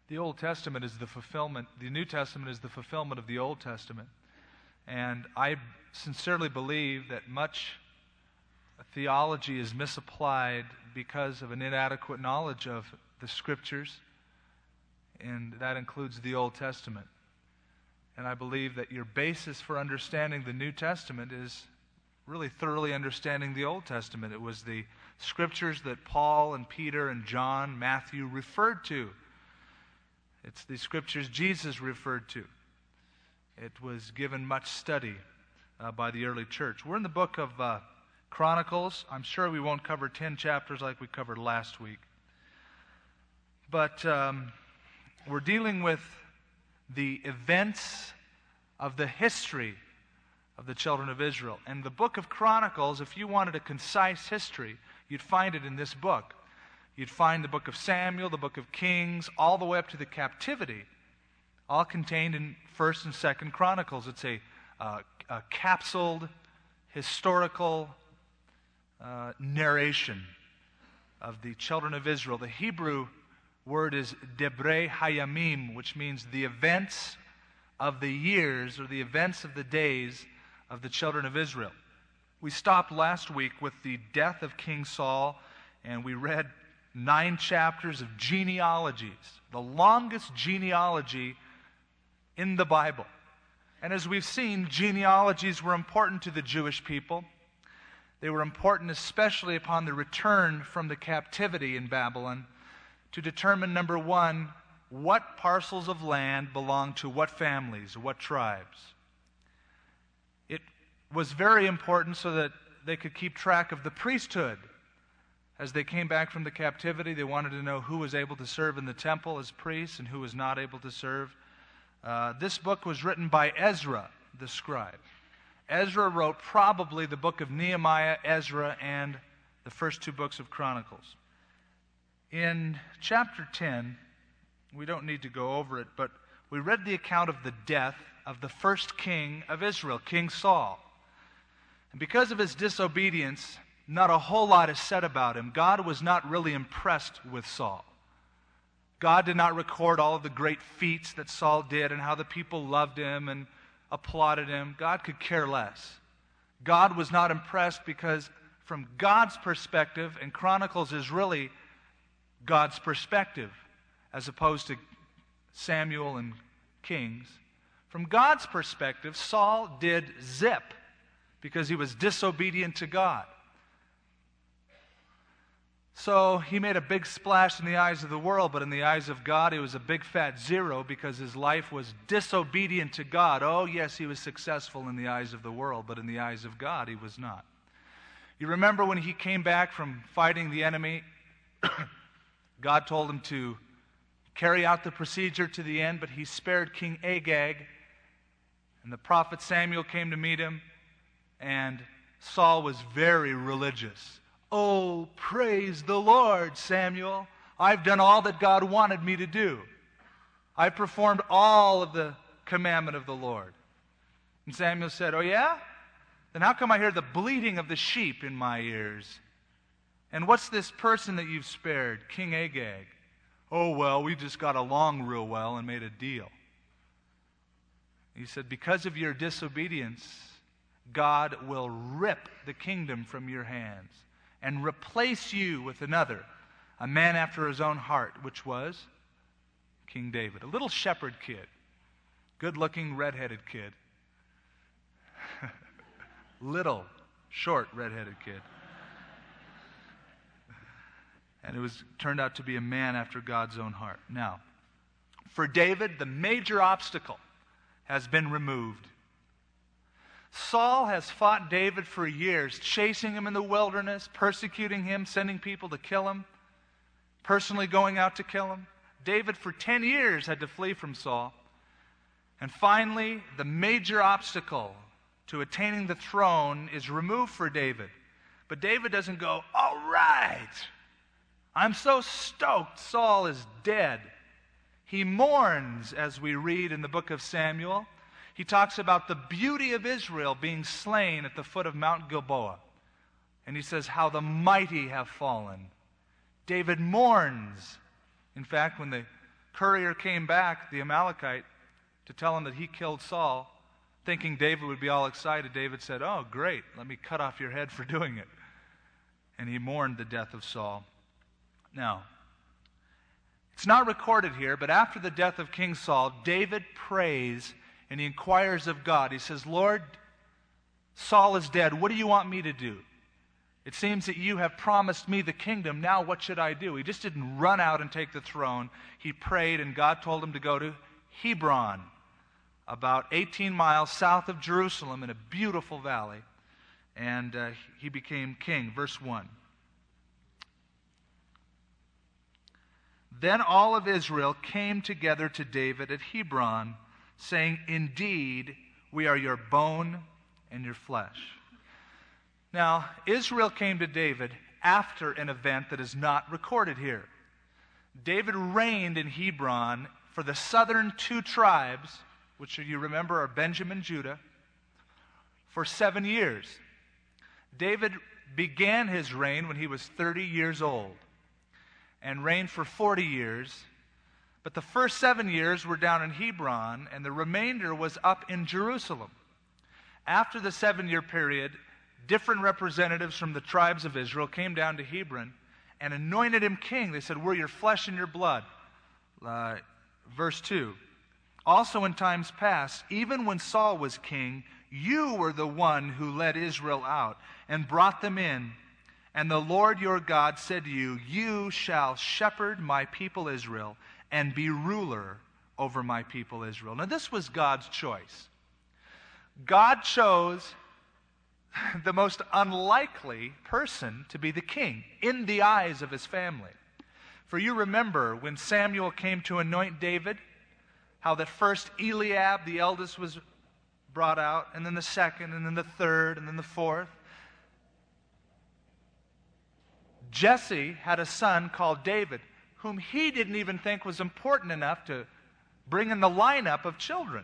The Old Testament is the fulfillment, the New Testament is the fulfillment of the Old Testament. And I sincerely believe that much theology is misapplied because of an inadequate knowledge of the Scriptures, and that includes the Old Testament. And I believe that your basis for understanding the New Testament is really thoroughly understanding the Old Testament. It was the Scriptures that Paul and Peter and John, Matthew referred to. It's the Scriptures Jesus referred to. It was given much study by the early church. We're in the book of Chronicles. I'm sure we won't cover 10 chapters like we covered last week. But we're dealing with the events of the history of the children of Israel. And the book of Chronicles, if you wanted a concise history, you'd find it in this book. You'd find the book of Samuel, the book of Kings, all the way up to the captivity, all contained in 1st and 2nd Chronicles. It's a capsuled, historical narration of the children of Israel. The Hebrew word is Debrei Hayamim, which means the events of the years or the events of the days of the children of Israel. We stopped last week with the death of King Saul, and we read 9 chapters of genealogies, the longest genealogy in the Bible. And as we've seen, genealogies were important to the Jewish people. They were important especially upon the return from the captivity in Babylon to determine, number one, what parcels of land belonged to what families, what tribes. It was very important so that they could keep track of the priesthood. As they came back from the captivity, they wanted to know who was able to serve in the temple as priests and who was not able to serve. This book was written by Ezra, the scribe. Ezra wrote probably the book of Nehemiah, Ezra, and the first 2 books of Chronicles. In chapter 10, we don't need to go over it, but we read the account of the death of the first king of Israel, King Saul. And because of his disobedience, not a whole lot is said about him. God was not really impressed with Saul. God did not record all of the great feats that Saul did and how the people loved him and applauded him. God could care less. God was not impressed because from God's perspective, and Chronicles is really God's perspective as opposed to Samuel and Kings. From God's perspective, Saul did zip because he was disobedient to God. So he made a big splash in the eyes of the world, but in the eyes of God, he was a big fat zero because his life was disobedient to God. Oh, yes, he was successful in the eyes of the world, but in the eyes of God, he was not. You remember when he came back from fighting the enemy, God told him to carry out the procedure to the end, but he spared King Agag, and the prophet Samuel came to meet him, and Saul was very religious. Oh, praise the Lord, Samuel. I've done all that God wanted me to do. I've performed all of the commandment of the Lord. And Samuel said, oh yeah? Then how come I hear the bleating of the sheep in my ears? And what's this person that you've spared, King Agag? Oh, well, we just got along real well and made a deal. He said, because of your disobedience, God will rip the kingdom from your hands and replace you with another, a man after his own heart, which was King David, a little shepherd kid, good-looking, red-headed kid. Little, short, red-headed kid. And it turned out to be a man after God's own heart. Now, for David, the major obstacle has been removed. Saul has fought David for years, chasing him in the wilderness, persecuting him, sending people to kill him, personally going out to kill him. David, for 10 years, had to flee from Saul. And finally, the major obstacle to attaining the throne is removed for David. But David doesn't go, all right, I'm so stoked Saul is dead. He mourns, as we read in the book of Samuel. He talks about the beauty of Israel being slain at the foot of Mount Gilboa. And he says, how the mighty have fallen. David mourns. In fact, when the courier came back, the Amalekite, to tell him that he killed Saul, thinking David would be all excited. David said, "Oh, great, let me cut off your head for doing it." And he mourned the death of Saul. Now, it's not recorded here, but after the death of King Saul, David prays and he inquires of God. He says, "Lord, Saul is dead. What do you want me to do? It seems that you have promised me the kingdom. Now what should I do?" He just didn't run out and take the throne. He prayed, and God told him to go to Hebron, about 18 miles south of Jerusalem in a beautiful valley. And he became king. Verse 1. Then all of Israel came together to David at Hebron, saying, "Indeed, we are your bone and your flesh." Now, Israel came to David after an event that is not recorded here. David reigned in Hebron for the southern two tribes, which you remember are Benjamin and Judah, for 7 years. David began his reign when he was 30 years old and reigned for 40 years. But the first 7 years were down in Hebron, and the remainder was up in Jerusalem. After the 7-year period, different representatives from the tribes of Israel came down to Hebron and anointed him king. They said, "We're your flesh and your blood." Verse 2. "Also in times past, even when Saul was king, you were the one who led Israel out and brought them in. And the Lord your God said to you, 'You shall shepherd my people Israel and be ruler over my people Israel.'" Now this was God's choice. God chose the most unlikely person to be the king in the eyes of his family. For you remember when Samuel came to anoint David, how that first Eliab, the eldest, was brought out, and then the second, and then the third, and then the fourth. Jesse had a son called David, whom he didn't even think was important enough to bring in the lineup of children.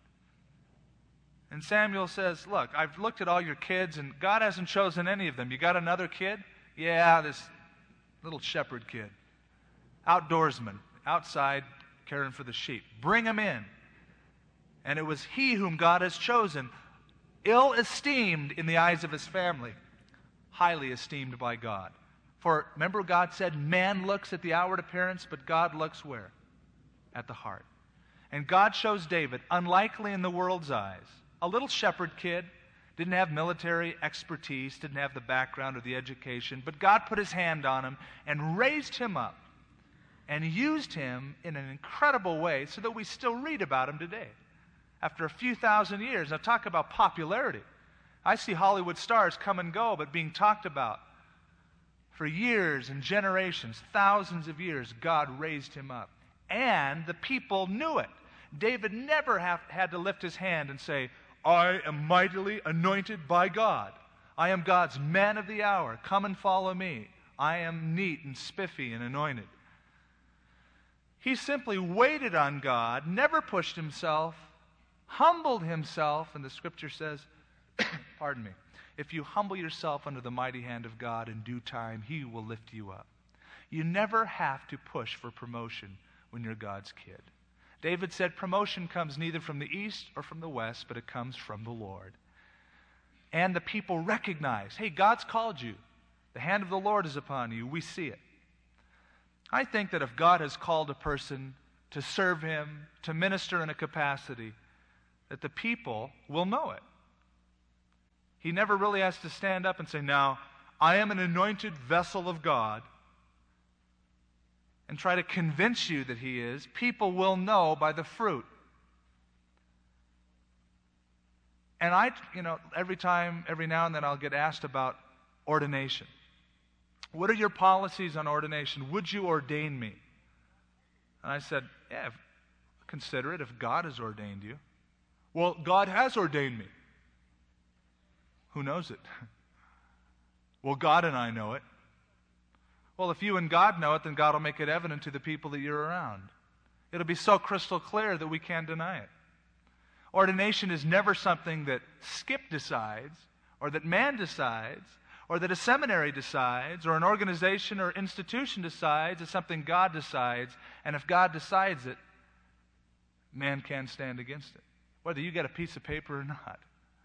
And Samuel says, "Look, I've looked at all your kids, and God hasn't chosen any of them. You got another kid?" "Yeah, this little shepherd kid. Outdoorsman, outside caring for the sheep. Bring him in." And it was he whom God has chosen, ill-esteemed in the eyes of his family, highly esteemed by God. For remember, God said, man looks at the outward appearance, but God looks where? At the heart. And God chose David, unlikely in the world's eyes. A little shepherd kid, didn't have military expertise, didn't have the background or the education, but God put his hand on him and raised him up and used him in an incredible way so that we still read about him today. After a few thousand years, now talk about popularity. I see Hollywood stars come and go, but being talked about for years and generations, thousands of years, God raised him up. And the people knew it. David never had to lift his hand and say, "I am mightily anointed by God. I am God's man of the hour. Come and follow me. I am neat and spiffy and anointed." He simply waited on God, never pushed himself, humbled himself, and the scripture says, pardon me, if you humble yourself under the mighty hand of God in due time, he will lift you up. You never have to push for promotion when you're God's kid. David said promotion comes neither from the east or from the west, but it comes from the Lord. And the people recognize, hey, God's called you. The hand of the Lord is upon you. We see it. I think that if God has called a person to serve him, to minister in a capacity, that the people will know it. He never really has to stand up and say, "Now, I am an anointed vessel of God," and try to convince you that he is. People will know by the fruit. And every now and then I'll get asked about ordination. What are your policies on ordination? Would you ordain me? And I said, yeah, consider it if God has ordained you. Well, God has ordained me. Who knows it? Well, God and I know it. Well, if you and God know it, then God will make it evident to the people that you're around. It'll be so crystal clear that we can't deny it. Ordination is never something that Skip decides or that man decides or that a seminary decides, or an organization or institution decides. It's something God decides, and if God decides it, man can't stand against it, whether you get a piece of paper or not.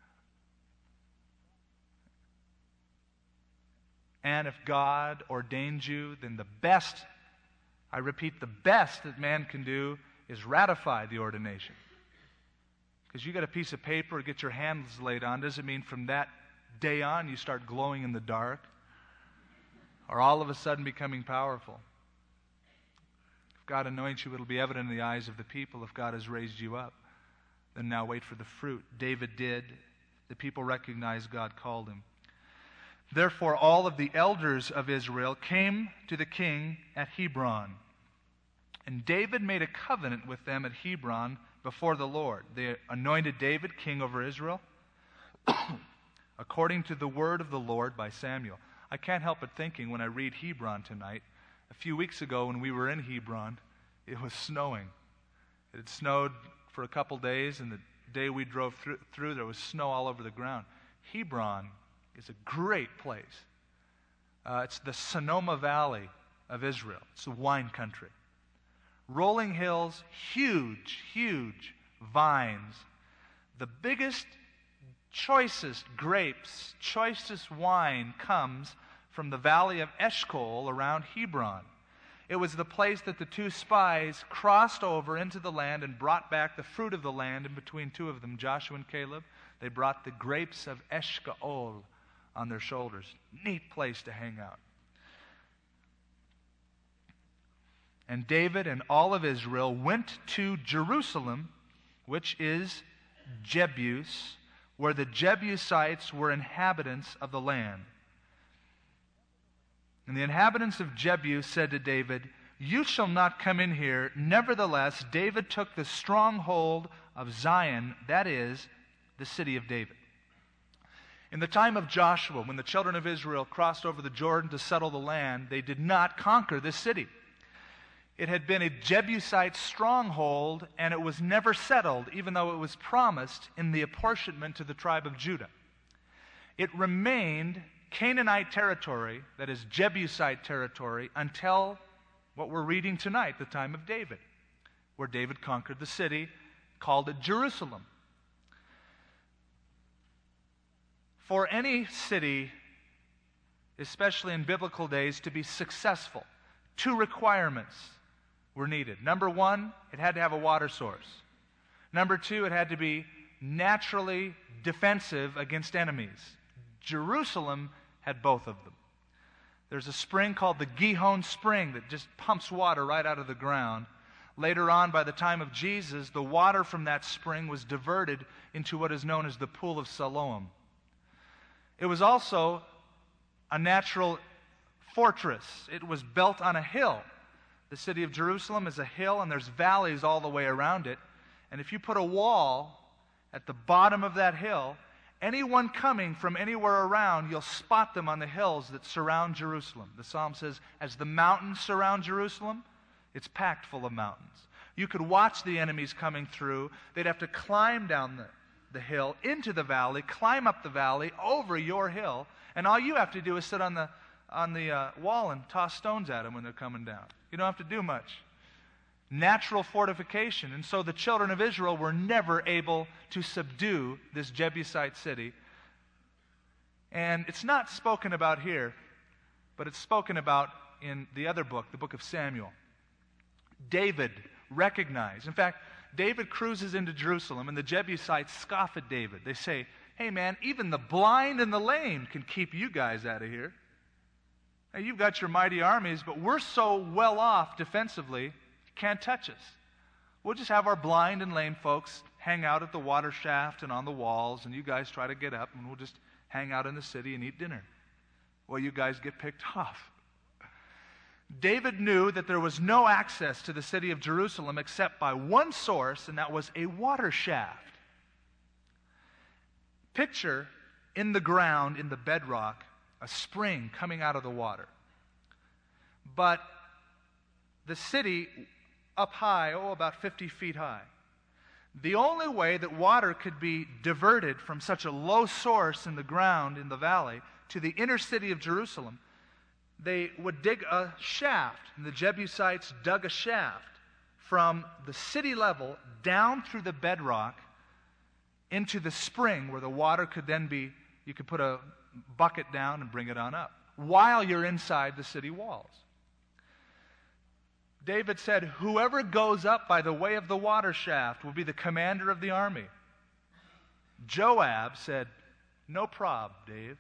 And if God ordains you, then the best, I repeat, the best that man can do is ratify the ordination. Because you get a piece of paper or get your hands laid on, doesn't mean from that day on you start glowing in the dark or all of a sudden becoming powerful. If God anoints you, it'll be evident in the eyes of the people. If God has raised you up, then now wait for the fruit. David did. The people recognized God called him. Therefore, all of the elders of Israel came to the king at Hebron. And David made a covenant with them at Hebron before the Lord. They anointed David king over Israel according to the word of the Lord by Samuel. I can't help but thinking when I read Hebron tonight, a few weeks ago when we were in Hebron, it was snowing. It had snowed for a couple days, and the day we drove through there was snow all over the ground. Hebron is a great place. It's the Sonoma Valley of Israel. It's the wine country. Rolling hills, huge, huge vines. The biggest, choicest grapes, choicest wine comes from the valley of Eshcol around Hebron. It was the place that the two spies crossed over into the land and brought back the fruit of the land in between two of them, Joshua and Caleb. They brought the grapes of Eshcol on their shoulders. Neat place to hang out. And David and all of Israel went to Jerusalem, which is Jebus, where the Jebusites were inhabitants of the land. And the inhabitants of Jebus said to David, "You shall not come in here." Nevertheless, David took the stronghold of Zion, that is, the city of David. In the time of Joshua, when the children of Israel crossed over the Jordan to settle the land, they did not conquer this city. It had been a Jebusite stronghold, and it was never settled, even though it was promised in the apportionment to the tribe of Judah. It remained Canaanite territory, that is Jebusite territory, until what we're reading tonight, the time of David, where David conquered the city, called it Jerusalem. For any city, especially in biblical days, to be successful, two requirements were needed. Number one, it had to have a water source. Number two, it had to be naturally defensive against enemies. Jerusalem had both of them. There's a spring called the Gihon Spring that just pumps water right out of the ground. Later on, by the time of Jesus, the water from that spring was diverted into what is known as the Pool of Siloam. It was also a natural fortress. It was built on a hill. The city of Jerusalem is a hill, and there's valleys all the way around it. And if you put a wall at the bottom of that hill, anyone coming from anywhere around, you'll spot them on the hills that surround Jerusalem. The psalm says, as the mountains surround Jerusalem, it's packed full of mountains. You could watch the enemies coming through. They'd have to climb down the hill into the valley, climb up the valley, over your hill, and all you have to do is sit on the wall and toss stones at them when they're coming down. You don't have to do much. Natural fortification. And so the children of Israel were never able to subdue this Jebusite city. And it's not spoken about here, but it's spoken about in the other book, the book of Samuel. David recognized. In fact, David cruises into Jerusalem, and the Jebusites scoff at David. They say, "Hey man, even the blind and the lame can keep you guys out of here. Now, you've got your mighty armies, but we're so well off defensively, you can't touch us. We'll just have our blind and lame folks hang out at the water shaft and on the walls, and you guys try to get up, and we'll just hang out in the city and eat dinner. Well, you guys get picked off." David knew that there was no access to the city of Jerusalem except by one source, and that was a water shaft. Picture in the ground, in the bedrock, a spring coming out of the water. But the city up high, about 50 feet high. The only way that water could be diverted from such a low source in the ground in the valley to the inner city of Jerusalem, they would dig a shaft, and the Jebusites dug a shaft from the city level down through the bedrock into the spring where the water could then be, you could put a bucket down and bring it on up while you're inside the city walls. David said, whoever goes up by the way of the water shaft will be the commander of the army. Joab said, no prob, Dave.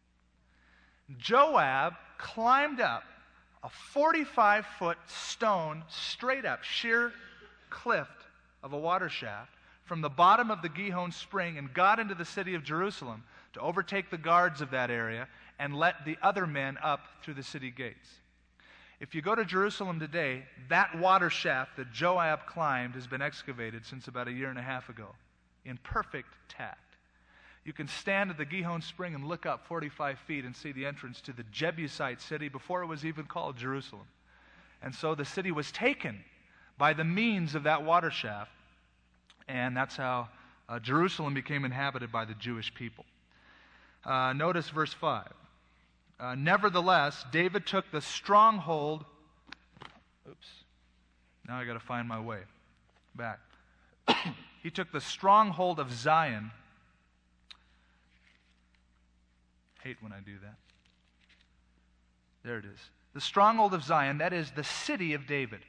Joab climbed up a 45-foot stone, straight up, sheer cliff of a water shaft from the bottom of the Gihon spring and got into the city of Jerusalem to overtake the guards of that area and let the other men up through the city gates. If you go to Jerusalem today, that water shaft that Joab climbed has been excavated since about a year and a half ago in perfect tact. You can stand at the Gihon Spring and look up 45 feet and see the entrance to the Jebusite city before it was even called Jerusalem. And so the city was taken by the means of that water shaft, and that's how Jerusalem became inhabited by the Jewish people. Notice verse 5. Nevertheless, David took the stronghold. Now I got to find my way back. He took the stronghold of Zion. Hate when I do that. There it is. The stronghold of Zion, that is the city of David.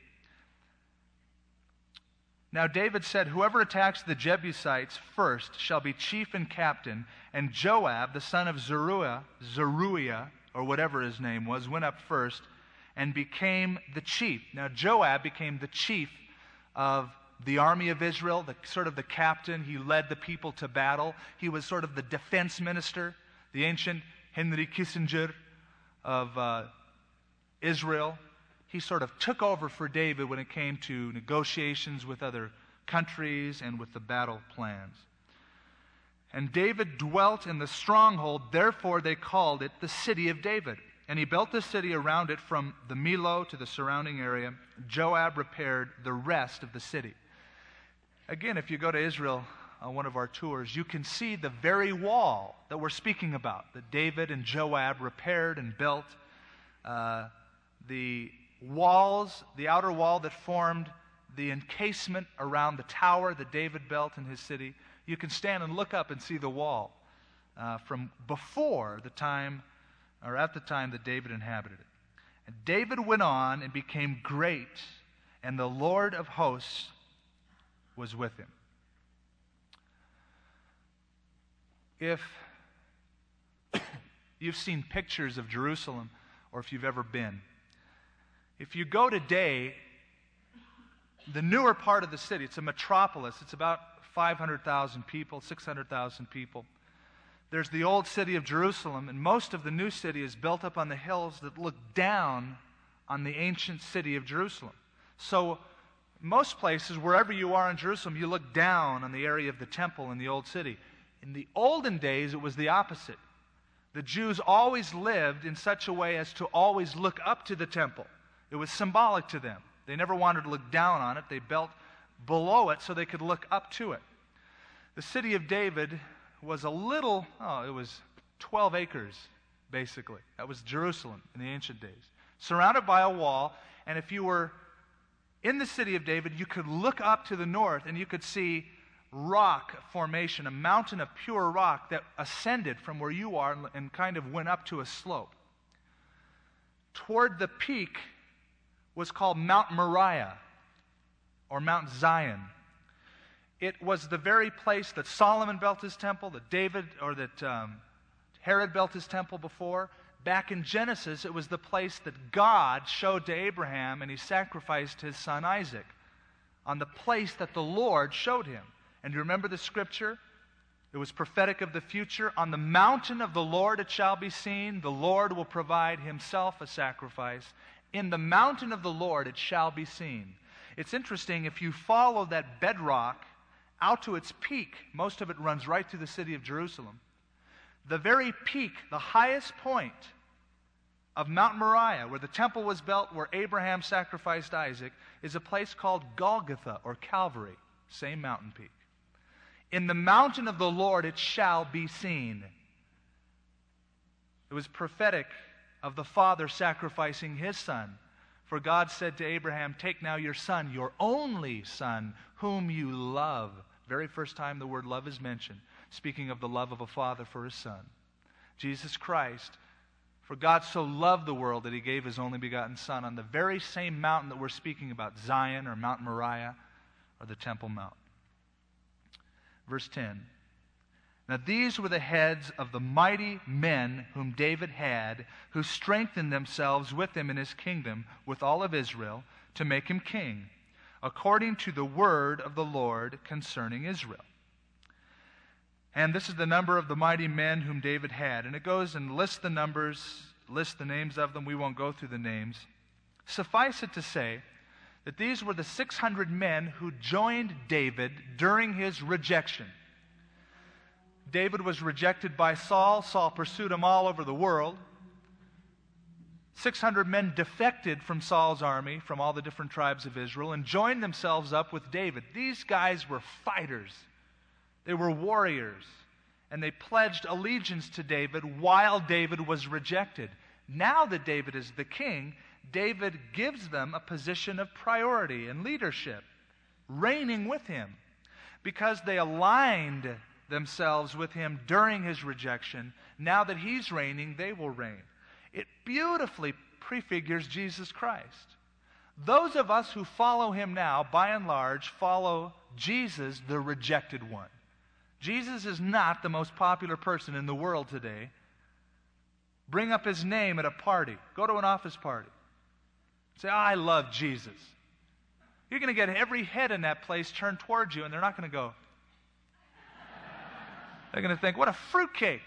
Now David said, whoever attacks the Jebusites first shall be chief and captain, and Joab, the son of Zeruiah, or whatever his name was, went up first and became the chief. Now Joab became the chief of the army of Israel, sort of the captain. He led the people to battle. He was sort of the defense minister, the ancient Henry Kissinger of Israel. He sort of took over for David when it came to negotiations with other countries and with the battle plans. And David dwelt in the stronghold, therefore they called it the city of David. And he built the city around it from the Millo to the surrounding area. Joab repaired the rest of the city. Again, if you go to Israel on one of our tours, you can see the very wall that we're speaking about, that David and Joab repaired and built. The walls, the outer wall that formed the encasement around the tower that David built in his city, you can stand and look up and see the wall from before the time, or at the time that David inhabited it. And David went on and became great, and the Lord of hosts was with him. If you've seen pictures of Jerusalem, or if you've ever been, if you go today, the newer part of the city, it's a metropolis. It's about 500,000 people, 600,000 people. There's the old city of Jerusalem, and most of the new city is built up on the hills that look down on the ancient city of Jerusalem. So most places, wherever you are in Jerusalem, you look down on the area of the temple in the old city. In the olden days, it was the opposite. The Jews always lived in such a way as to always look up to the temple. It was symbolic to them. They never wanted to look down on it. They built below it so they could look up to it. The city of David was it was 12 acres, basically. That was Jerusalem in the ancient days. Surrounded by a wall, and if you were in the city of David, you could look up to the north and you could see rock formation, a mountain of pure rock that ascended from where you are and kind of went up to a slope. Toward the peak was called Mount Moriah, or Mount Zion. It was the very place that Solomon built his temple, that Herod built his temple before. Back in Genesis, it was the place that God showed to Abraham, and he sacrificed his son Isaac on the place that the Lord showed him. And you remember the scripture? It was prophetic of the future. On the mountain of the Lord it shall be seen. The Lord will provide himself a sacrifice. In the mountain of the Lord it shall be seen. It's interesting, if you follow that bedrock out to its peak, most of it runs right through the city of Jerusalem. The very peak, the highest point of Mount Moriah, where the temple was built, where Abraham sacrificed Isaac, is a place called Golgotha, or Calvary, same mountain peak. In the mountain of the Lord it shall be seen. It was prophetic of the Father sacrificing His Son. For God said to Abraham, "Take now your son, your only son, whom you love." Very first time the word love is mentioned, speaking of the love of a father for his son. Jesus Christ, for God so loved the world that He gave His only begotten Son on the very same mountain that we're speaking about, Zion or Mount Moriah or the Temple Mount. Verse 10. Now these were the heads of the mighty men whom David had, who strengthened themselves with him in his kingdom, with all of Israel, to make him king, according to the word of the Lord concerning Israel. And this is the number of the mighty men whom David had. And it goes and lists the numbers, lists the names of them. We won't go through the names. Suffice it to say that these were the 600 men who joined David during his rejection. David was rejected by Saul. Saul pursued him all over the world. 600 men defected from Saul's army, from all the different tribes of Israel, and joined themselves up with David. These guys were fighters. They were warriors. And they pledged allegiance to David while David was rejected. Now that David is the king, David gives them a position of priority and leadership, reigning with him. Because they aligned themselves with him during his rejection, now that he's reigning, they will reign. It beautifully prefigures Jesus Christ. Those of us who follow him now, by and large, follow Jesus, the rejected one. Jesus is not the most popular person in the world today. Bring up his name at a party. Go to an office party. Say, "I love Jesus." You're going to get every head in that place turned towards you, and they're not going to go. They're going to think, "What a fruitcake."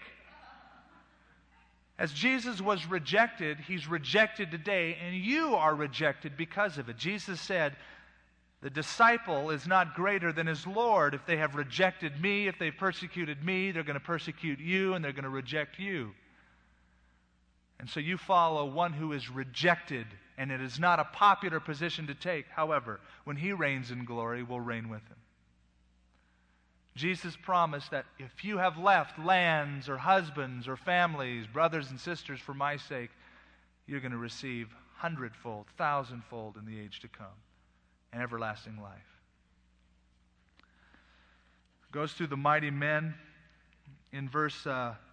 As Jesus was rejected, he's rejected today, and you are rejected because of it. Jesus said, "The disciple is not greater than his Lord. If they have rejected me, if they've persecuted me, they're going to persecute you, and they're going to reject you." And so you follow one who is rejected, and it is not a popular position to take. However, when he reigns in glory, we'll reign with him. Jesus promised that if you have left lands or husbands or families, brothers and sisters for my sake, you're going to receive hundredfold, thousandfold in the age to come, and everlasting life. Goes through the mighty men in verse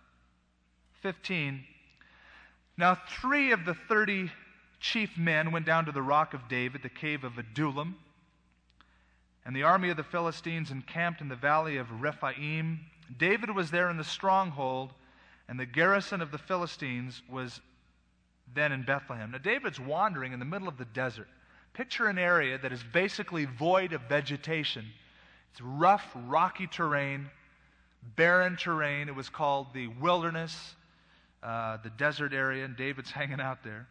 15. Now 3 of the 30 chief men went down to the rock of David, the cave of Adullam. And the army of the Philistines encamped in the valley of Rephaim. David was there in the stronghold, and the garrison of the Philistines was then in Bethlehem. Now David's wandering in the middle of the desert. Picture an area that is basically void of vegetation. It's rough, rocky terrain, barren terrain. It was called the wilderness, the desert area, and David's hanging out there.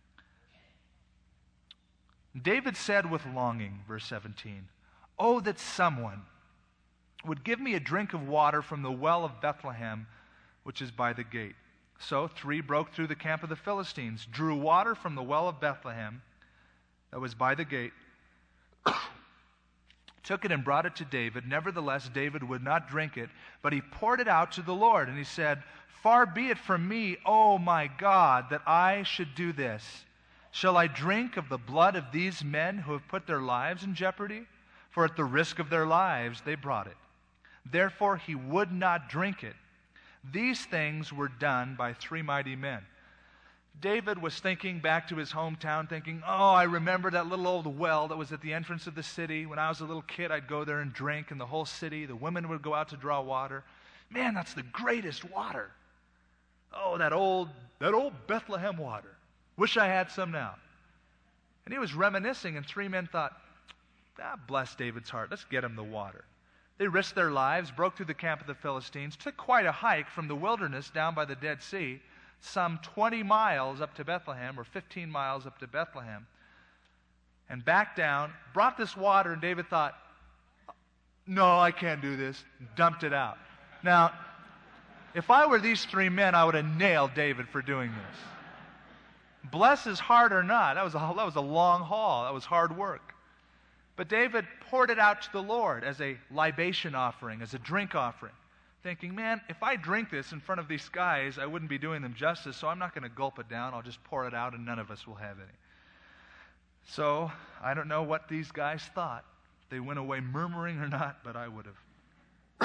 David said with longing, verse 17, "Oh, that someone would give me a drink of water from the well of Bethlehem, which is by the gate." So 3 broke through the camp of the Philistines, drew water from the well of Bethlehem that was by the gate, took it and brought it to David. Nevertheless, David would not drink it, but he poured it out to the Lord. And he said, "Far be it from me, O my God, that I should do this. Shall I drink of the blood of these men who have put their lives in jeopardy? For at the risk of their lives they brought it." Therefore he would not drink it. These things were done by 3 mighty men. David was thinking back to his hometown, thinking, "Oh, I remember that little old well that was at the entrance of the city. When I was a little kid, I'd go there and drink in the whole city. The women would go out to draw water. Man, that's the greatest water. Oh, that old Bethlehem water. Wish I had some now." And he was reminiscing, and 3 men thought, bless David's heart. Let's get him the water. They risked their lives, broke through the camp of the Philistines, took quite a hike from the wilderness down by the Dead Sea, some 20 miles up to Bethlehem, or 15 miles up to Bethlehem, and back down, brought this water, and David thought, "No, I can't do this," and dumped it out. Now, if I were these 3 men, I would have nailed David for doing this. Bless his heart or not, that was a long haul. That was hard work. But David poured it out to the Lord as a libation offering, as a drink offering. thinking, man, if I drink this in front of these guys, I wouldn't be doing them justice, so I'm not going to gulp it down. I'll just pour it out and none of us will have any. So I don't know what these guys thought. If they went away murmuring or not, but I would have.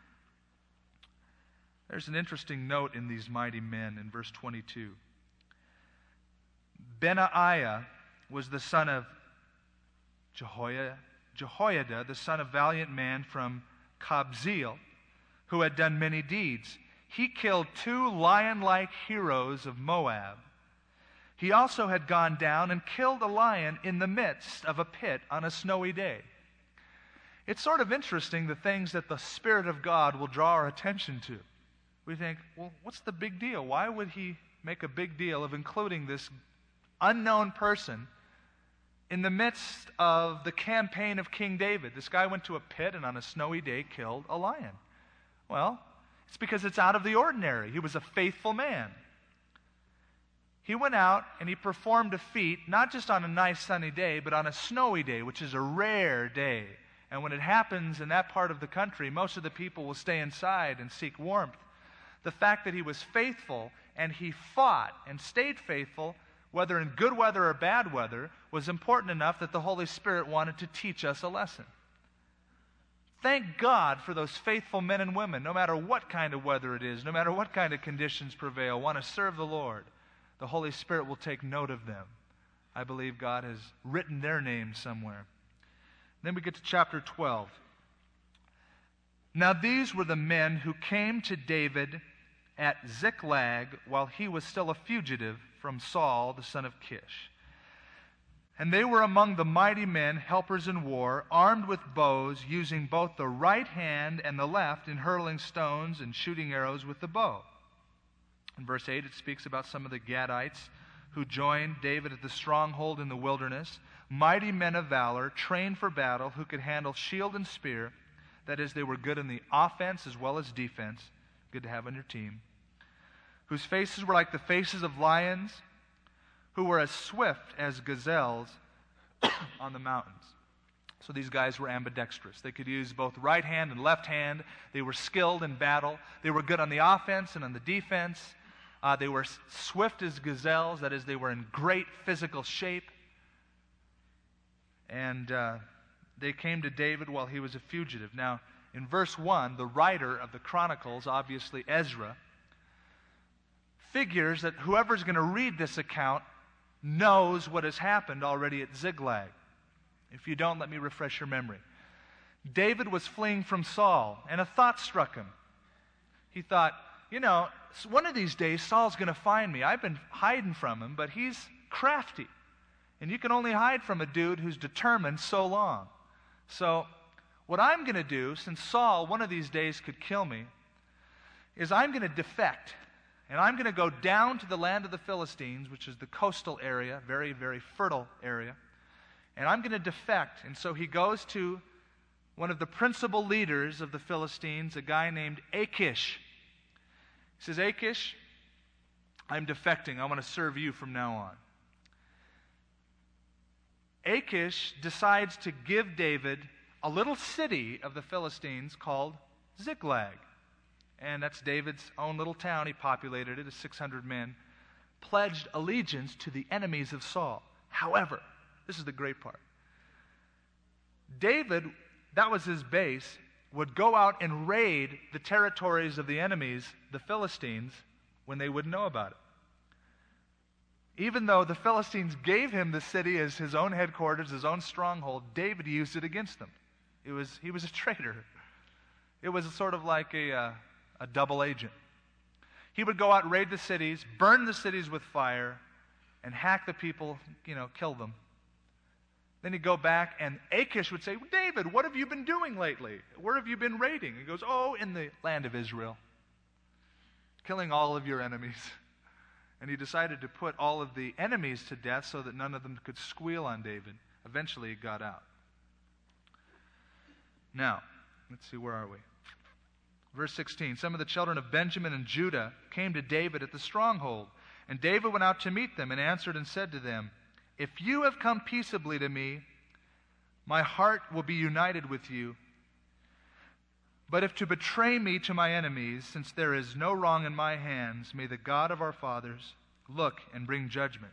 There's an interesting note in these mighty men in verse 22. Benaiah was the son of Jehoiada, the son of valiant man from Kabzeel, who had done many deeds. He killed 2 lion-like heroes of Moab. He also had gone down and killed a lion in the midst of a pit on a snowy day. It's sort of interesting the things that the Spirit of God will draw our attention to. We think, well, what's the big deal? Why would he make a big deal of including this unknown person in the midst of the campaign of King David? This guy went to a pit and on a snowy day killed a lion. Well, it's because it's out of the ordinary. He was a faithful man. He went out and he performed a feat, not just on a nice sunny day, but on a snowy day, which is a rare day. And when it happens in that part of the country, most of the people will stay inside and seek warmth. The fact that he was faithful and he fought and stayed faithful, whether in good weather or bad weather, was important enough that the Holy Spirit wanted to teach us a lesson. Thank God for those faithful men and women, no matter what kind of weather it is, no matter what kind of conditions prevail, want to serve the Lord. The Holy Spirit will take note of them. I believe God has written their names somewhere. Then we get to chapter 12. Now these were the men who came to David at Ziklag while he was still a fugitive from Saul, the son of Kish. And they were among the mighty men, helpers in war, armed with bows, using both the right hand and the left in hurling stones and shooting arrows with the bow. In verse 8, it speaks about some of the Gadites who joined David at the stronghold in the wilderness, mighty men of valor, trained for battle, who could handle shield and spear. That is, they were good in the offense as well as defense. Good to have on your team. Whose faces were like the faces of lions, who were as swift as gazelles on the mountains. So these guys were ambidextrous. They could use both right hand and left hand. They were skilled in battle. They were good on the offense and on the defense. They were swift as gazelles. That is, they were in great physical shape. And they came to David while he was a fugitive. Now, in verse 1, the writer of the Chronicles, obviously Ezra, figures that whoever's going to read this account knows what has happened already at Ziklag. If you don't, let me refresh your memory. David was fleeing from Saul, and a thought struck him. He thought, one of these days Saul's going to find me. I've been hiding from him, but he's crafty. And you can only hide from a dude who's determined so long. So what I'm going to do, since Saul one of these days could kill me, is I'm going to defect. And I'm going to go down to the land of the Philistines, which is the coastal area, very, very fertile area. And I'm going to defect. And so he goes to one of the principal leaders of the Philistines, a guy named Achish. He says, Achish, I'm defecting. I want to serve you from now on. Achish decides to give David a little city of the Philistines called Ziklag. And that's David's own little town. He populated it, 600 men, pledged allegiance to the enemies of Saul. However, this is the great part. David, that was his base, would go out and raid the territories of the enemies, the Philistines, when they wouldn't know about it. Even though the Philistines gave him the city as his own headquarters, his own stronghold, David used it against them. He was a traitor. It was sort of like a double agent. He would go out and raid the cities, burn the cities with fire, and hack the people, kill them. Then he'd go back, and Achish would say, David, what have you been doing lately? Where have you been raiding? He goes, in the land of Israel, killing all of your enemies. And he decided to put all of the enemies to death so that none of them could squeal on David. Eventually, he got out. Now, let's see, where are we? Verse 16, some of the children of Benjamin and Judah came to David at the stronghold. And David went out to meet them and answered and said to them, if you have come peaceably to me, my heart will be united with you. But if to betray me to my enemies, since there is no wrong in my hands, may the God of our fathers look and bring judgment.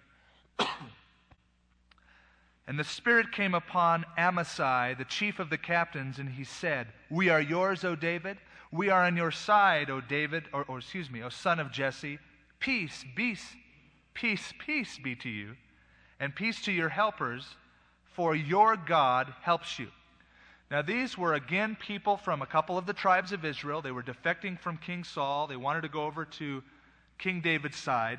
And the Spirit came upon Amasai, the chief of the captains, and he said, We are yours, O David. We are on your side, O David, O son of Jesse. Peace be to you, and peace to your helpers, for your God helps you. Now these were again people from a couple of the tribes of Israel. They were defecting from King Saul. They wanted to go over to King David's side.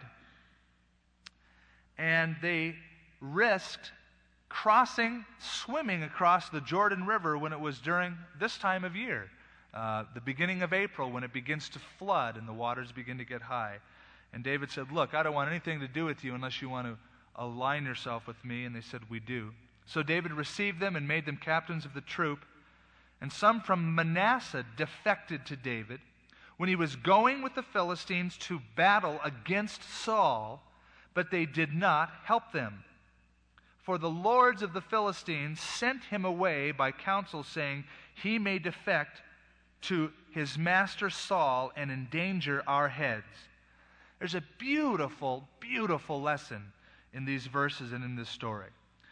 And they risked swimming across the Jordan River when it was during this time of year, the beginning of April, when it begins to flood and the waters begin to get high. And David said, Look, I don't want anything to do with you unless you want to align yourself with me. And they said, We do. So David received them and made them captains of the troop. And some from Manasseh defected to David when he was going with the Philistines to battle against Saul, but they did not help them. For the lords of the Philistines sent him away by counsel, saying, He may defect to his master Saul and endanger our heads. There's a beautiful, beautiful lesson in these verses and in this story.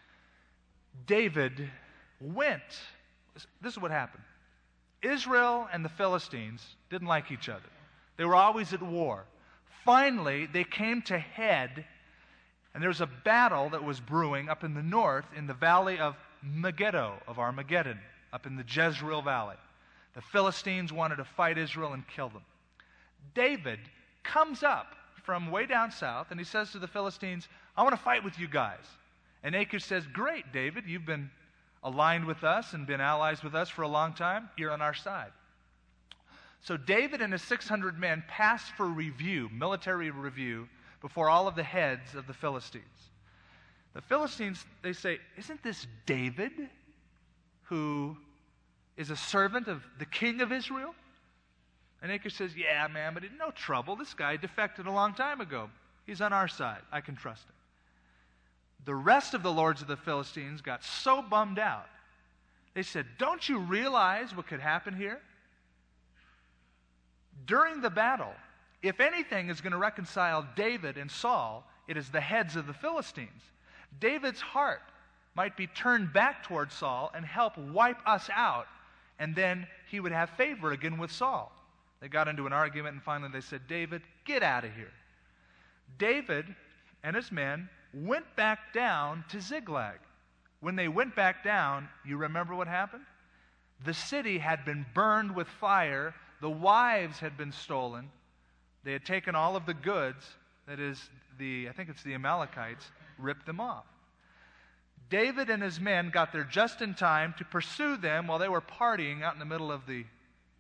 David went. This is what happened. Israel and the Philistines didn't like each other. They were always at war. Finally, they came to head, and there was a battle that was brewing up in the north in the valley of Megiddo, of Armageddon, up in the Jezreel Valley. The Philistines wanted to fight Israel and kill them. David comes up from way down south, and he says to the Philistines, I want to fight with you guys. And Achish says, Great, David, you've been aligned with us and been allies with us for a long time. You're on our side. So David and his 600 men pass for review, military review, before all of the heads of the Philistines. The Philistines, they say, Isn't this David who is a servant of the king of Israel? And Achish says, Yeah, man, but no trouble. This guy defected a long time ago. He's on our side. I can trust him. The rest of the lords of the Philistines got so bummed out. They said, Don't you realize what could happen here? During the battle, if anything is going to reconcile David and Saul, it is the heads of the Philistines. David's heart might be turned back toward Saul and help wipe us out, and then he would have favor again with Saul. They got into an argument, and finally they said, David, get out of here. David and his men went back down to Ziklag. When they went back down, you remember what happened? The city had been burned with fire. The wives had been stolen. They had taken all of the goods, that is, I think it's the Amalekites, ripped them off. David and his men got there just in time to pursue them while they were partying out in the middle of the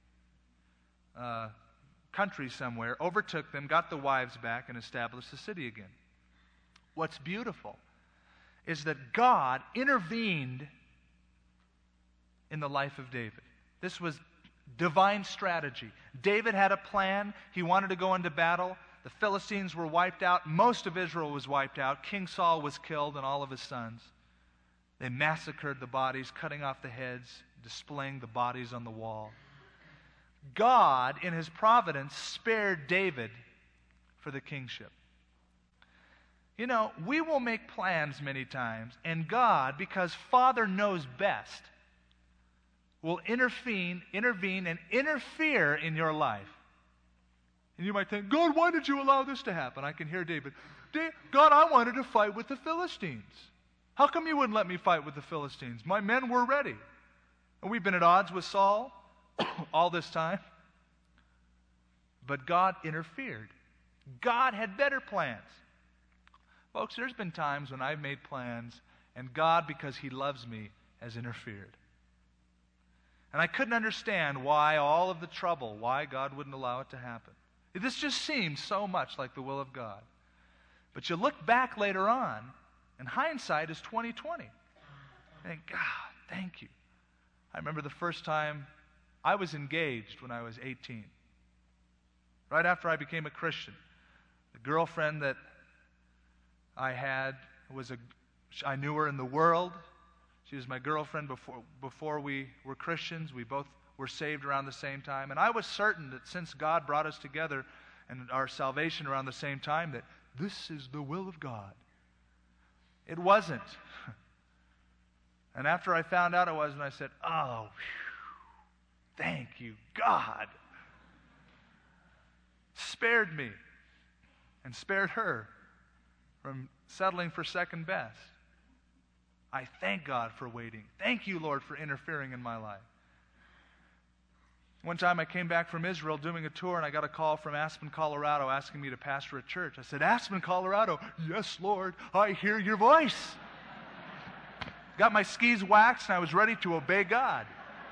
country somewhere, overtook them, got the wives back, and established the city again. What's beautiful is that God intervened in the life of David. This was divine strategy. David had a plan. He wanted to go into battle. The Philistines were wiped out. Most of Israel was wiped out. King Saul was killed and all of his sons. They massacred the bodies, cutting off the heads, displaying the bodies on the wall. God, in his providence, spared David for the kingship. You know, we will make plans many times, and God, because Father knows best, will intervene and interfere in your life. And you might think, God, why did you allow this to happen? I can hear David. God, I wanted to fight with the Philistines. How come you wouldn't let me fight with the Philistines? My men were ready. And we've been at odds with Saul all this time. But God interfered. God had better plans. Folks, there's been times when I've made plans, and God, because He loves me, has interfered. And I couldn't understand why all of the trouble, why God wouldn't allow it to happen. This just seems so much like the will of God. But you look back later on, and hindsight is 20/20. And God, thank you. I remember the first time I was engaged when I was 18. Right after I became a Christian. The girlfriend that I had I knew her in the world. She was my girlfriend before we were Christians. We both were saved around the same time. And I was certain that since God brought us together and our salvation around the same time, that this is the will of God. It wasn't. And after I found out it wasn't, I said, oh, whew, thank you, God. Spared me and spared her from settling for second best. I thank God for waiting. Thank you, Lord, for interfering in my life. One time I came back from Israel doing a tour, and I got a call from Aspen, Colorado, asking me to pastor a church. I said, Aspen, Colorado? Yes, Lord, I hear your voice. Got my skis waxed, and I was ready to obey God.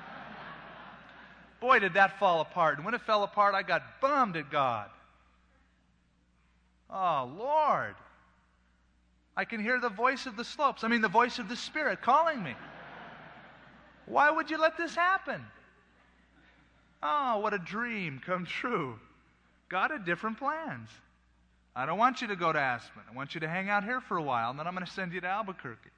Boy, did that fall apart. And when it fell apart, I got bummed at God. Oh, Lord. I can hear the voice of the slopes. The voice of the Spirit calling me. Why would you let this happen? Oh, what a dream come true. God had different plans. I don't want you to go to Aspen. I want you to hang out here for a while, and then I'm going to send you to Albuquerque.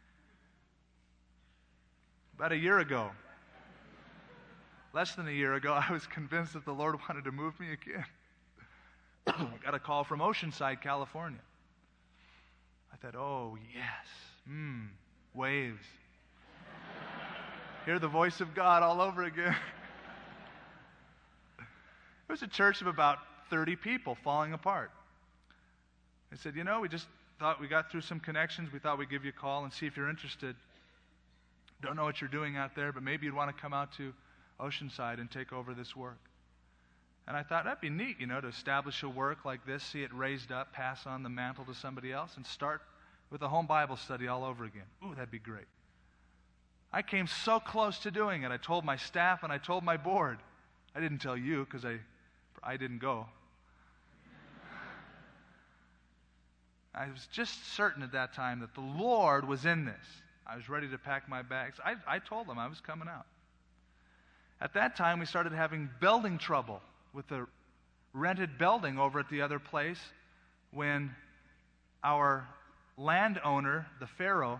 About a year ago, less than a year ago, I was convinced that the Lord wanted to move me again. I got a call from Oceanside, California. I thought, oh, yes, waves. Hear the voice of God all over again. It was a church of about 30 people falling apart. They said, we just thought we got through some connections. We thought we'd give you a call and see if you're interested. Don't know what you're doing out there, but maybe you'd want to come out to Oceanside and take over this work. And I thought that'd be neat, to establish a work like this, see it raised up, pass on the mantle to somebody else, and start with a home Bible study all over again. Ooh, that'd be great. I came so close to doing it. I told my staff and I told my board. I didn't tell you because I didn't go. I was just certain at that time that the Lord was in this. I was ready to pack my bags. I told them I was coming out. At that time, we started having building trouble with the rented building over at the other place when our landowner, the Pharaoh,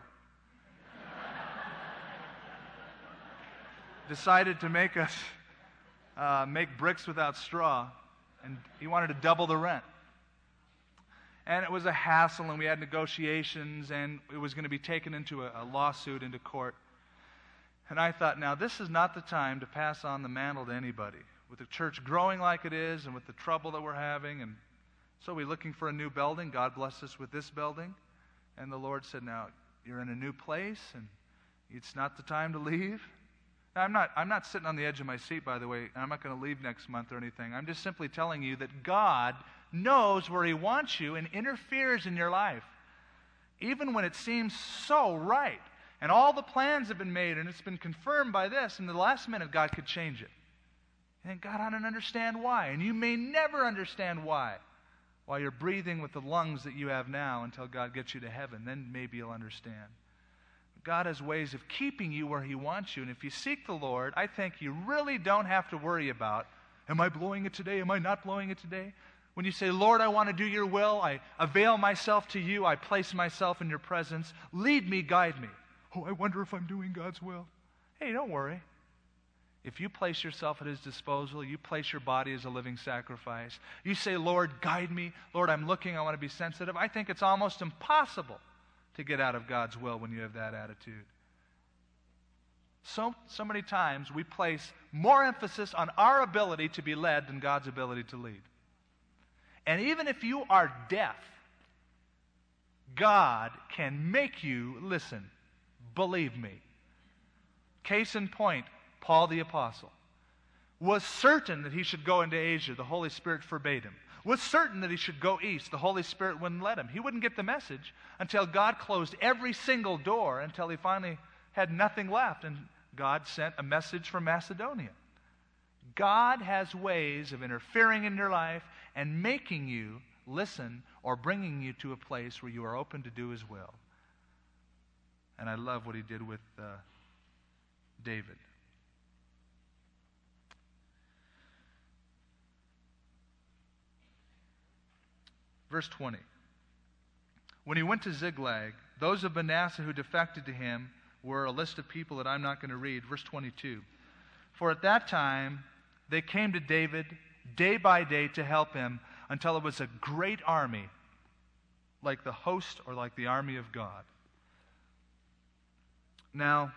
decided to make us make bricks without straw, and he wanted to double the rent. And it was a hassle, and we had negotiations, and it was going to be taken into a lawsuit into court. And I thought, now, this is not the time to pass on the mantle to anybody. With the church growing like it is and with the trouble that we're having, and so we're looking for a new building. God blessed us with this building. And the Lord said, now, you're in a new place, and it's not the time to leave. Now, I'm not sitting on the edge of my seat, by the way, and I'm not going to leave next month or anything. I'm just simply telling you that God knows where He wants you and interferes in your life, even when it seems so right. And all the plans have been made, and it's been confirmed by this, and the last minute God could change it. And God, I don't understand why. And you may never understand why, while you're breathing with the lungs that you have now until God gets you to heaven. Then maybe you'll understand. God has ways of keeping you where He wants you. And if you seek the Lord, I think you really don't have to worry about, am I blowing it today? Am I not blowing it today? When you say, Lord, I want to do your will, I avail myself to you, I place myself in your presence, lead me, guide me. Oh, I wonder if I'm doing God's will. Hey, don't worry. If you place yourself at His disposal, you place your body as a living sacrifice, you say, Lord, guide me. Lord, I'm looking, I want to be sensitive. I think it's almost impossible to get out of God's will when you have that attitude. So many times we place more emphasis on our ability to be led than God's ability to lead. And even if you are deaf, God can make you listen. Believe me. Case in point, Paul the Apostle was certain that he should go into Asia. The Holy Spirit forbade him. Was certain that he should go east. The Holy Spirit wouldn't let him. He wouldn't get the message until God closed every single door until he finally had nothing left. And God sent a message from Macedonia. God has ways of interfering in your life and making you listen or bringing you to a place where you are open to do His will. And I love what He did with David. Verse 20. When he went to Ziklag, those of Manasseh who defected to him were a list of people that I'm not going to read. Verse 22. For at that time they came to David day by day to help him until it was a great army, like the host or like the army of God. Now,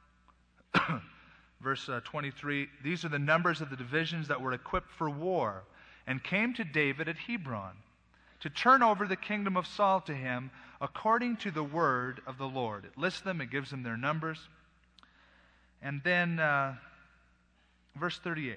verse 23, these are the numbers of the divisions that were equipped for war and came to David at Hebron to turn over the kingdom of Saul to him according to the word of the Lord. It lists them, it gives them their numbers. And then, verse 38.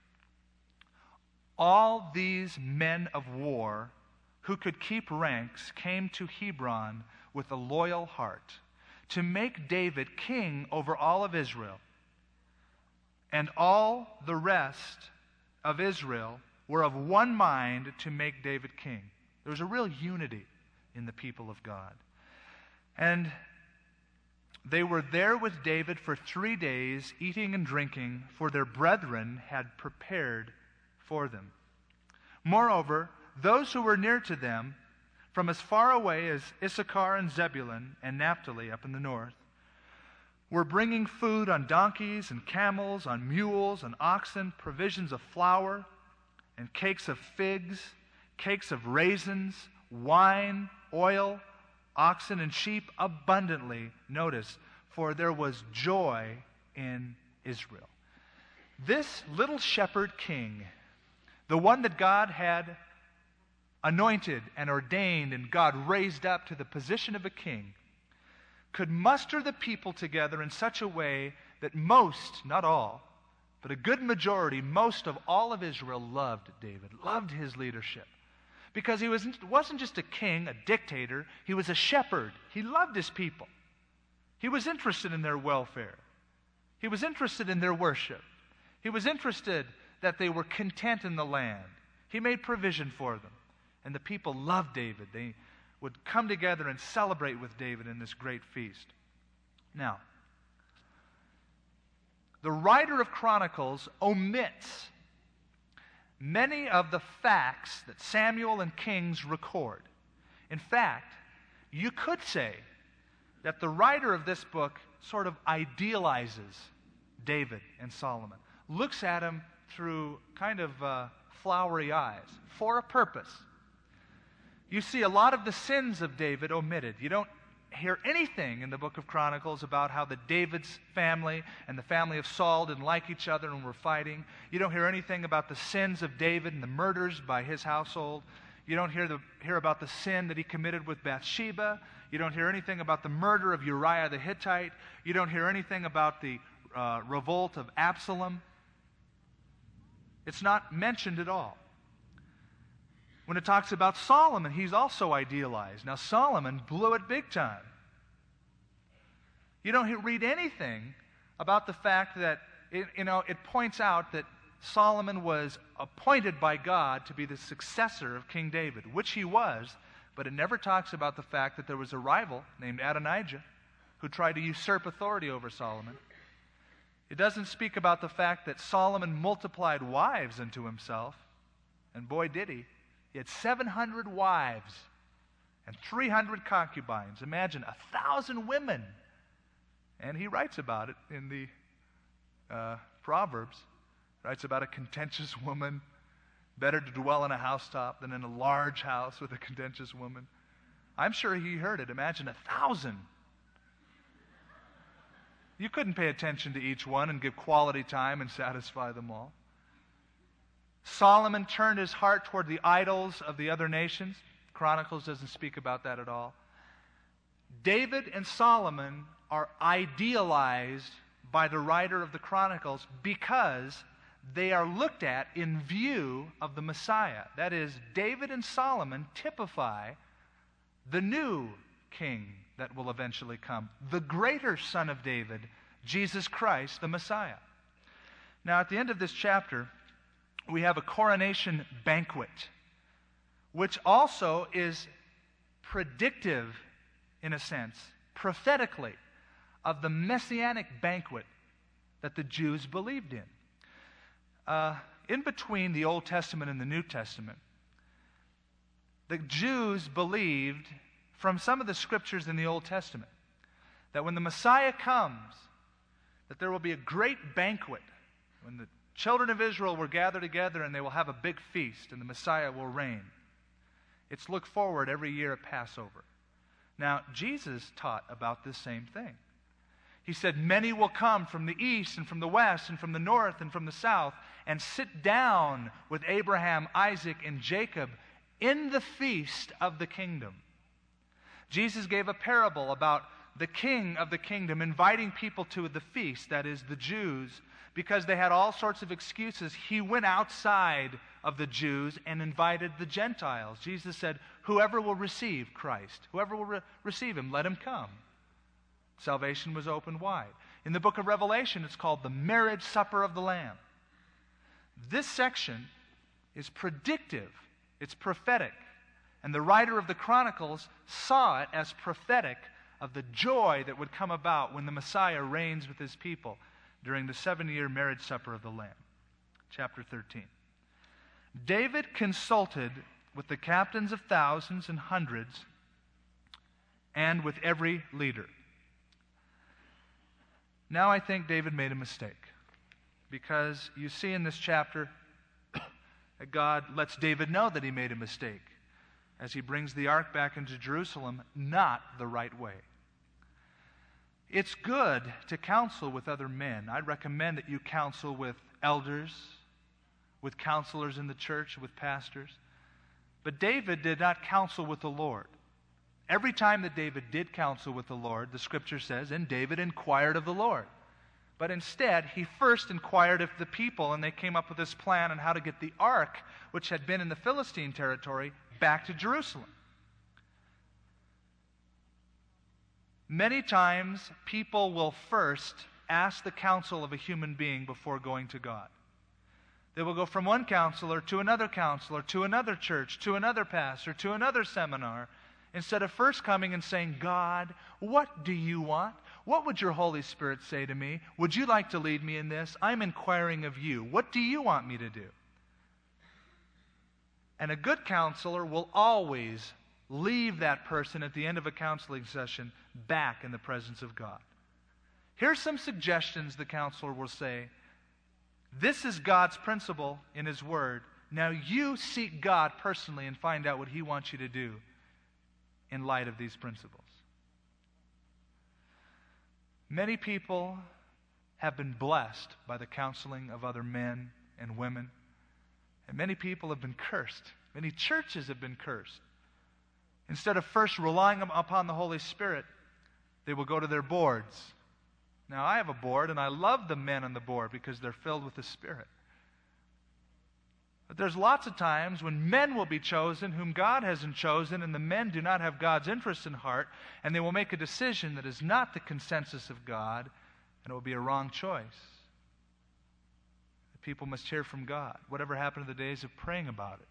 All these men of war who could keep ranks came to Hebron with a loyal heart to make David king over all of Israel. And all the rest of Israel were of one mind to make David king. There was a real unity in the people of God. And they were there with David for 3 days, eating and drinking, for their brethren had prepared for them. Moreover, those who were near to them, from as far away as Issachar and Zebulun and Naphtali up in the north, were bringing food on donkeys and camels, on mules and oxen, provisions of flour and cakes of figs, cakes of raisins, wine, oil, oxen and sheep abundantly. Notice, for there was joy in Israel. This little shepherd king, the one that God had anointed and ordained and God raised up to the position of a king, could muster the people together in such a way that most, not all, but a good majority, most of all of Israel loved David, loved his leadership. Because he wasn't just a king, a dictator, he was a shepherd. He loved his people. He was interested in their welfare. He was interested in their worship. He was interested that they were content in the land. He made provision for them. And the people loved David. They would come together and celebrate with David in this great feast. Now, the writer of Chronicles omits many of the facts that Samuel and Kings record. In fact, you could say that the writer of this book sort of idealizes David and Solomon, looks at him through kind of flowery eyes for a purpose. You see a lot of the sins of David omitted. You don't hear anything in the book of Chronicles about how David's family and the family of Saul didn't like each other and were fighting. You don't hear anything about the sins of David and the murders by his household. You don't hear about the sin that he committed with Bathsheba. You don't hear anything about the murder of Uriah the Hittite. You don't hear anything about the revolt of Absalom. It's not mentioned at all. When it talks about Solomon, he's also idealized. Now, Solomon blew it big time. You don't read anything about the fact that, it points out that Solomon was appointed by God to be the successor of King David, which he was, but it never talks about the fact that there was a rival named Adonijah who tried to usurp authority over Solomon. It doesn't speak about the fact that Solomon multiplied wives unto himself, and boy did he. He had 700 wives and 300 concubines. Imagine 1,000 women. And he writes about it in the Proverbs. Writes about a contentious woman. Better to dwell in a housetop than in a large house with a contentious woman. I'm sure he heard it. Imagine 1,000. You couldn't pay attention to each one and give quality time and satisfy them all. Solomon turned his heart toward the idols of the other nations. Chronicles doesn't speak about that at all. David and Solomon are idealized by the writer of the Chronicles because they are looked at in view of the Messiah. That is, David and Solomon typify the new king that will eventually come, the greater son of David, Jesus Christ, the Messiah. Now, at the end of this chapter, we have a coronation banquet, which also is predictive, in a sense, prophetically, of the messianic banquet that the Jews believed in. In between the Old Testament and the New Testament, the Jews believed, from some of the scriptures in the Old Testament, that when the Messiah comes, that there will be a great banquet when the children of Israel will gather together and they will have a big feast and the Messiah will reign. It's looked forward every year at Passover. Now, Jesus taught about this same thing. He said, many will come from the east and from the west and from the north and from the south and sit down with Abraham, Isaac, and Jacob in the feast of the kingdom. Jesus gave a parable about the king of the kingdom inviting people to the feast, that is, the Jews, because they had all sorts of excuses. He went outside of the Jews and invited the Gentiles. Jesus said, whoever will receive Christ, whoever will receive him, let him come. Salvation was opened wide. In the book of Revelation, it's called the marriage supper of the Lamb. This section is predictive. It's prophetic. And the writer of the Chronicles saw it as prophetic of the joy that would come about when the Messiah reigns with his people during the 7-year marriage supper of the Lamb. Chapter 13. David consulted with the captains of thousands and hundreds and with every leader. Now I think David made a mistake, because you see in this chapter that God lets David know that he made a mistake as he brings the ark back into Jerusalem not the right way. It's good to counsel with other men. I'd recommend that you counsel with elders, with counselors in the church, with pastors. But David did not counsel with the Lord. Every time that David did counsel with the Lord, the Scripture says, and David inquired of the Lord. But instead, he first inquired of the people, and they came up with this plan on how to get the ark, which had been in the Philistine territory, back to Jerusalem. Many times, people will first ask the counsel of a human being before going to God. They will go from one counselor to another church, to another pastor, to another seminar, instead of first coming and saying, God, what do you want? What would your Holy Spirit say to me? Would you like to lead me in this? I'm inquiring of you. What do you want me to do? And a good counselor will always leave that person at the end of a counseling session back in the presence of God. Here's some suggestions the counselor will say. This is God's principle in His Word. Now you seek God personally and find out what He wants you to do in light of these principles. Many people have been blessed by the counseling of other men and women, and many people have been cursed. Many churches have been cursed. Instead of first relying upon the Holy Spirit, they will go to their boards. Now, I have a board, and I love the men on the board because they're filled with the Spirit. But there's lots of times when men will be chosen whom God hasn't chosen, and the men do not have God's interest in heart, and they will make a decision that is not the consensus of God, and it will be a wrong choice. The people must hear from God. Whatever happened to the days of praying about it?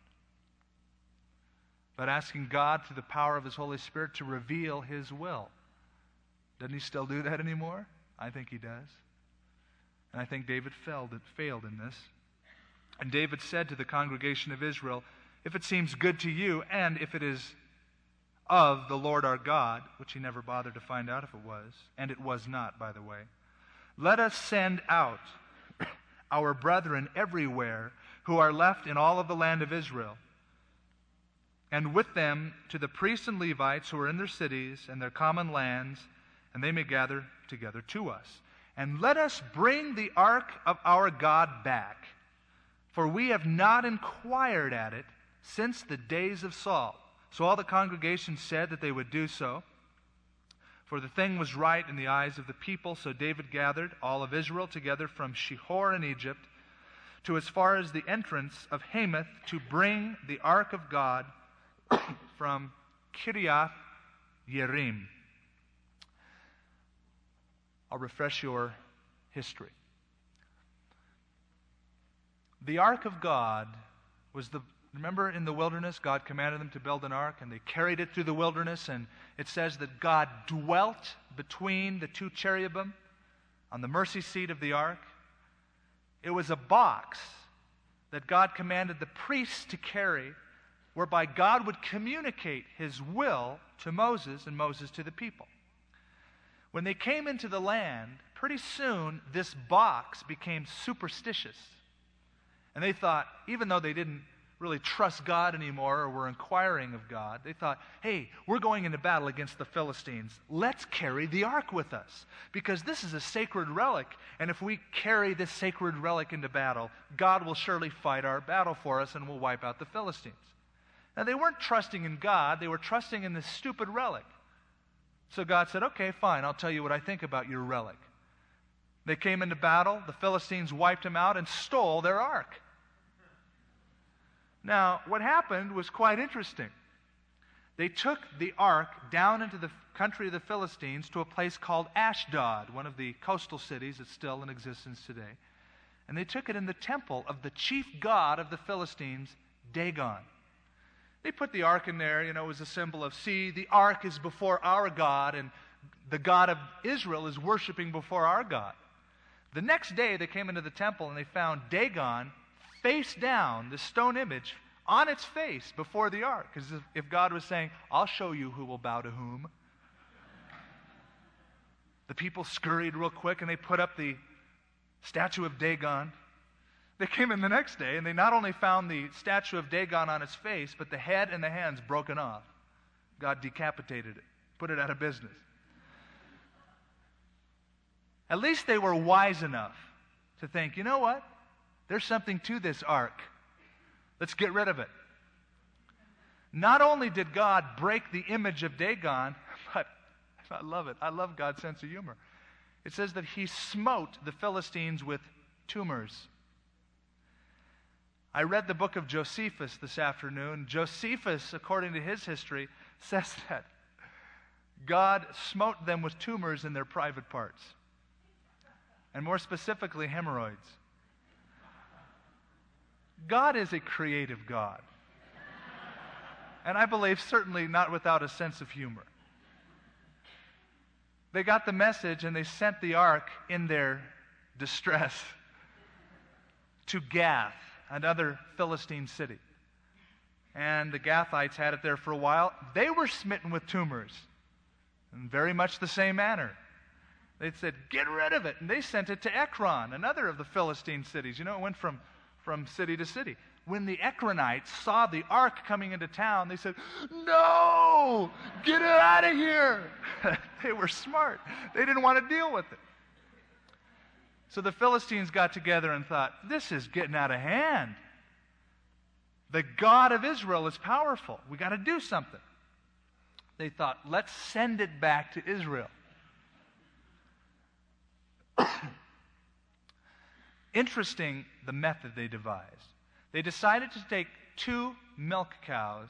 But asking God through the power of His Holy Spirit to reveal His will. Doesn't He still do that anymore? I think He does. And I think David failed in this. And David said to the congregation of Israel, if it seems good to you, and if it is of the Lord our God, which he never bothered to find out if it was, and it was not, by the way, let us send out our brethren everywhere who are left in all of the land of Israel, and with them to the priests and Levites who are in their cities and their common lands, and they may gather together to us. And let us bring the ark of our God back, for we have not inquired at it since the days of Saul. So all the congregation said that they would do so, for the thing was right in the eyes of the people. So David gathered all of Israel together from Shihor in Egypt to as far as the entrance of Hamath to bring the ark of God from Kiriath Yearim. I'll refresh your history. The ark of God was remember in the wilderness, God commanded them to build an ark, and they carried it through the wilderness, and it says that God dwelt between the two cherubim on the mercy seat of the ark. It was a box that God commanded the priests to carry, whereby God would communicate His will to Moses and Moses to the people. When they came into the land, pretty soon this box became superstitious. And they thought, even though they didn't really trust God anymore or were inquiring of God, they thought, hey, we're going into battle against the Philistines. Let's carry the ark with us, because this is a sacred relic, and if we carry this sacred relic into battle, God will surely fight our battle for us and will wipe out the Philistines. Now, they weren't trusting in God, they were trusting in this stupid relic. So God said, okay, fine, I'll tell you what I think about your relic. They came into battle, the Philistines wiped them out and stole their ark. Now, what happened was quite interesting. They took the ark down into the country of the Philistines to a place called Ashdod, one of the coastal cities that's still in existence today. And they took it in the temple of the chief god of the Philistines, Dagon. They put the ark in there, it was a symbol of, see, the ark is before our God, and the God of Israel is worshiping before our God. The next day, they came into the temple and they found Dagon face down, the stone image, on its face before the ark. As if God was saying, I'll show you who will bow to whom. The people scurried real quick and they put up the statue of Dagon. They came in the next day and they not only found the statue of Dagon on its face, but the head and the hands broken off. God decapitated it, put it out of business. At least they were wise enough to think, you know what? There's something to this ark. Let's get rid of it. Not only did God break the image of Dagon, but I love it. I love God's sense of humor. It says that he smote the Philistines with tumors. I read the book of Josephus this afternoon. Josephus, according to his history, says that God smote them with tumors in their private parts, and more specifically, hemorrhoids. God is a creative God. And I believe certainly not without a sense of humor. They got the message and they sent the ark in their distress to Gath, another Philistine city. And the Gathites had it there for a while. They were smitten with tumors in very much the same manner. They said, get rid of it. And they sent it to Ekron, another of the Philistine cities. It went from city to city. When the Ekronites saw the ark coming into town, they said, no, get it out of here. They were smart. They didn't want to deal with it. So the Philistines got together and thought, this is getting out of hand. The God of Israel is powerful. We got to do something. They thought, let's send it back to Israel. Interesting, the method they devised. They decided to take 2 milk cows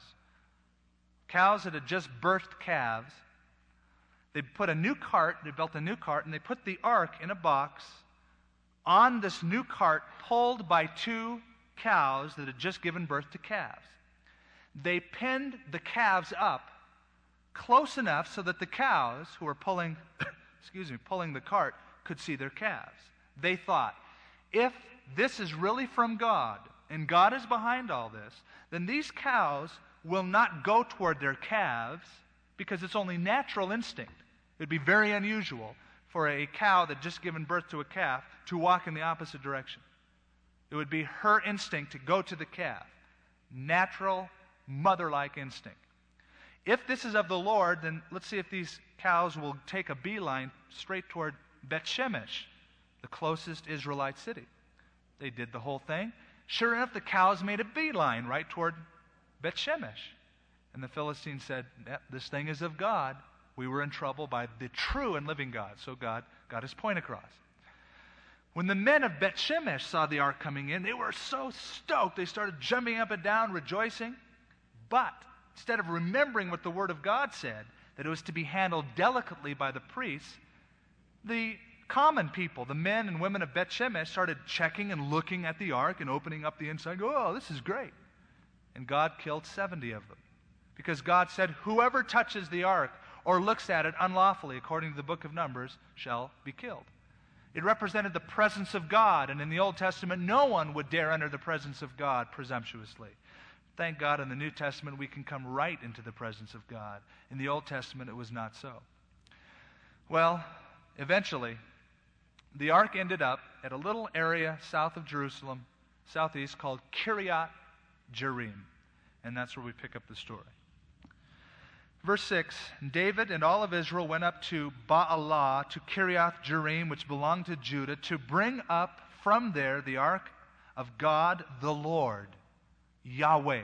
that had just birthed calves. They built a new cart, and they put the ark in a box on this new cart pulled by 2 cows that had just given birth to calves. They pinned the calves up close enough so that the cows who were pulling the cart could see their calves. They thought, if this is really from God, and God is behind all this, then these cows will not go toward their calves because it's only natural instinct. It would be very unusual for a cow that had just given birth to a calf to walk in the opposite direction. It would be her instinct to go to the calf. Natural, mother-like instinct. If this is of the Lord, then let's see if these cows will take a beeline straight toward Beth-Shemesh, the closest Israelite city. They did the whole thing. Sure enough, the cows made a beeline right toward Beth-Shemesh. And the Philistines said, this thing is of God. We were in trouble by the true and living God. So God got his point across. When the men of Beth-Shemesh saw the ark coming in, they were so stoked. They started jumping up and down, rejoicing. But instead of remembering what the Word of God said, that it was to be handled delicately by the priests, the common people, the men and women of Beth-Shemesh, started checking and looking at the ark and opening up the inside and go, oh, this is great. And God killed 70 of them. Because God said, whoever touches the ark or looks at it unlawfully, according to the book of Numbers, shall be killed. It represented the presence of God, and in the Old Testament, no one would dare enter the presence of God presumptuously. Thank God in the New Testament we can come right into the presence of God. In the Old Testament it was not so. Well, eventually, the ark ended up at a little area south of Jerusalem, southeast, called Kiryat Jearim. And that's where we pick up the story. Verse 6, David and all of Israel went up to Baalah, to Kiryat Jearim, which belonged to Judah, to bring up from there the ark of God the Lord, Yahweh,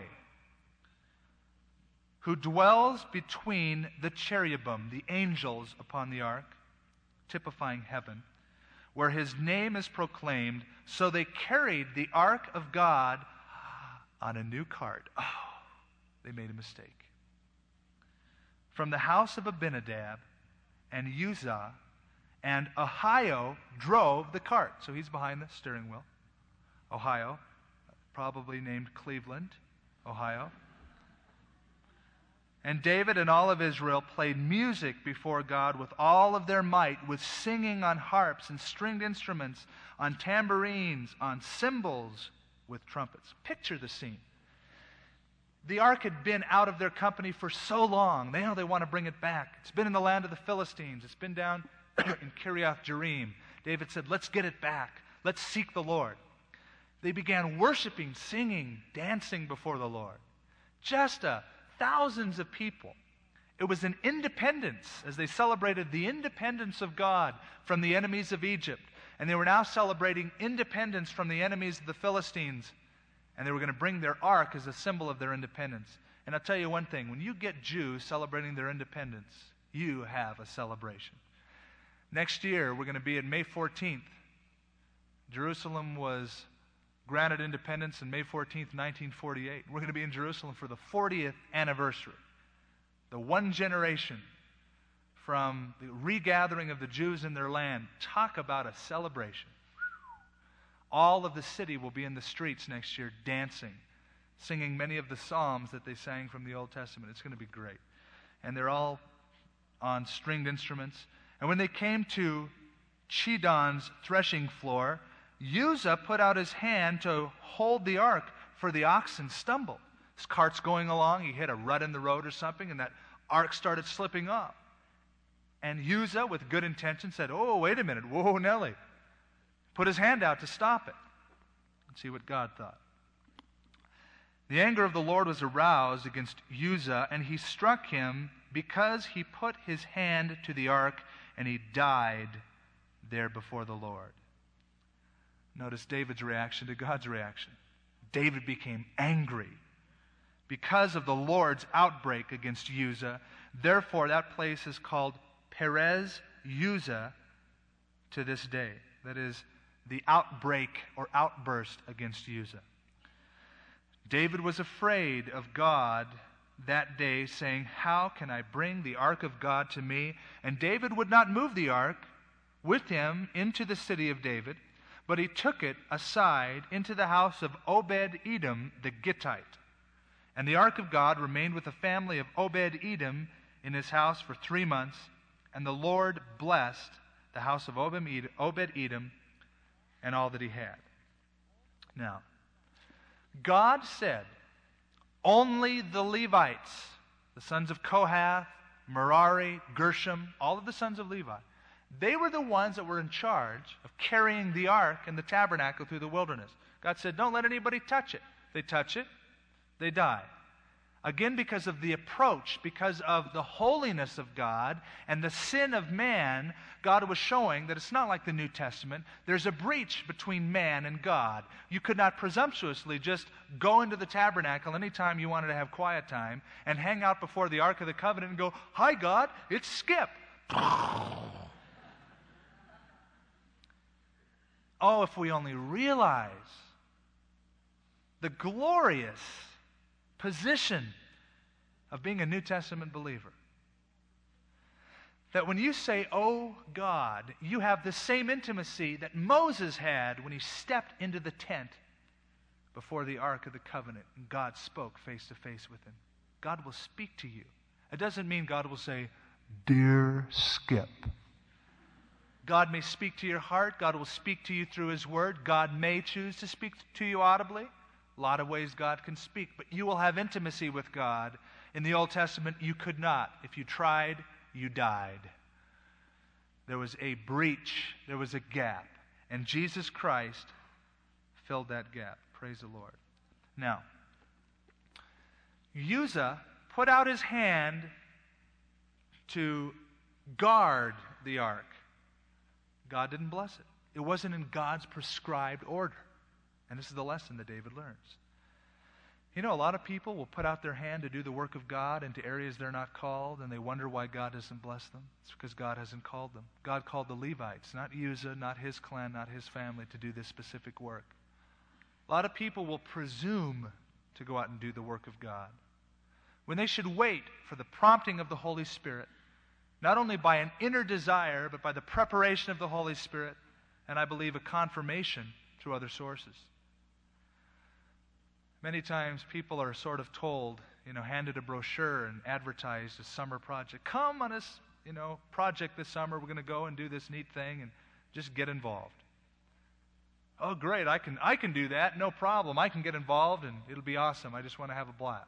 who dwells between the cherubim, the angels upon the ark, typifying heaven, where his name is proclaimed. So they carried the ark of God on a new cart. Oh, they made a mistake. From the house of Abinadab and Uzzah, and Ahio drove the cart. So he's behind the steering wheel. Ohio, probably named Cleveland, Ohio. And David and all of Israel played music before God with all of their might, with singing on harps and stringed instruments, on tambourines, on cymbals, with trumpets. Picture the scene. The ark had been out of their company for so long. They want to bring it back. It's been in the land of the Philistines. It's been down in Kiryat Jearim. David said, let's get it back. Let's seek the Lord. They began worshiping, singing, dancing before the Lord. Just thousands of people. It was an independence as they celebrated the independence of God from the enemies of Egypt. And they were now celebrating independence from the enemies of the Philistines. And they were going to bring their ark as a symbol of their independence. And I'll tell you one thing, when you get Jews celebrating their independence, you have a celebration. Next year, we're going to be on May 14th. Jerusalem was granted independence on May 14th, 1948. We're going to be in Jerusalem for the 40th anniversary. The one generation from the regathering of the Jews in their land. Talk about a celebration. All of the city will be in the streets next year dancing, singing many of the psalms that they sang from the Old Testament. It's going to be great. And they're all on stringed instruments. And when they came to Chidon's threshing floor, Uzzah put out his hand to hold the ark, for the oxen stumbled. His cart's going along, he hit a rut in the road or something, and that ark started slipping off. And Uzzah, with good intention, said, oh, wait a minute, whoa, Nelly. Put his hand out to stop it. Let's see what God thought. The anger of the Lord was aroused against Uzzah, and he struck him because he put his hand to the ark, and he died there before the Lord. Notice David's reaction to God's reaction. David became angry because of the Lord's outbreak against Uzzah. Therefore, that place is called Perez Uzzah to this day. That is, the outbreak or outburst against Uzzah. David was afraid of God that day, saying, how can I bring the ark of God to me? And David would not move the ark with him into the city of David, but he took it aside into the house of Obed-Edom the Gittite. And the ark of God remained with the family of Obed-Edom in his house for 3 months, and the Lord blessed the house of Obed-Edom and all that he had. Now, God said, only the Levites, the sons of Kohath, Merari, Gershom, all of the sons of Levi, they were the ones that were in charge of carrying the ark and the tabernacle through the wilderness. God said, don't let anybody touch it. They touch it, they die. Again, because of the approach, because of the holiness of God and the sin of man, God was showing that it's not like the New Testament. There's a breach between man and God. You could not presumptuously just go into the tabernacle anytime you wanted to have quiet time and hang out before the Ark of the Covenant and go, hi, God, it's Skip. Oh, if we only realize the glorious position of being a New Testament believer. That when you say, oh God, you have the same intimacy that Moses had when he stepped into the tent before the Ark of the Covenant and God spoke face to face with him. God will speak to you. It doesn't mean God will say, dear Skip. God may speak to your heart. God will speak to you through his word. God may choose to speak to you audibly. A lot of ways God can speak, but you will have intimacy with God. In the Old Testament, you could not. If you tried, you died. There was a breach. There was a gap. And Jesus Christ filled that gap. Praise the Lord. Now, Uzzah put out his hand to guard the ark. God didn't bless it. It wasn't in God's prescribed order. And this is the lesson that David learns. You know, a lot of people will put out their hand to do the work of God into areas they're not called, and they wonder why God doesn't bless them. It's because God hasn't called them. God called the Levites, not Uzzah, not his clan, not his family, to do this specific work. A lot of people will presume to go out and do the work of God, when they should wait for the prompting of the Holy Spirit, not only by an inner desire, but by the preparation of the Holy Spirit, and I believe a confirmation through other sources. Many times people are sort of told, handed a brochure and advertised a summer project. Come on this, project this summer. We're going to go and do this neat thing and just get involved. Oh, great, I can do that. No problem. I can get involved and it'll be awesome. I just want to have a blast.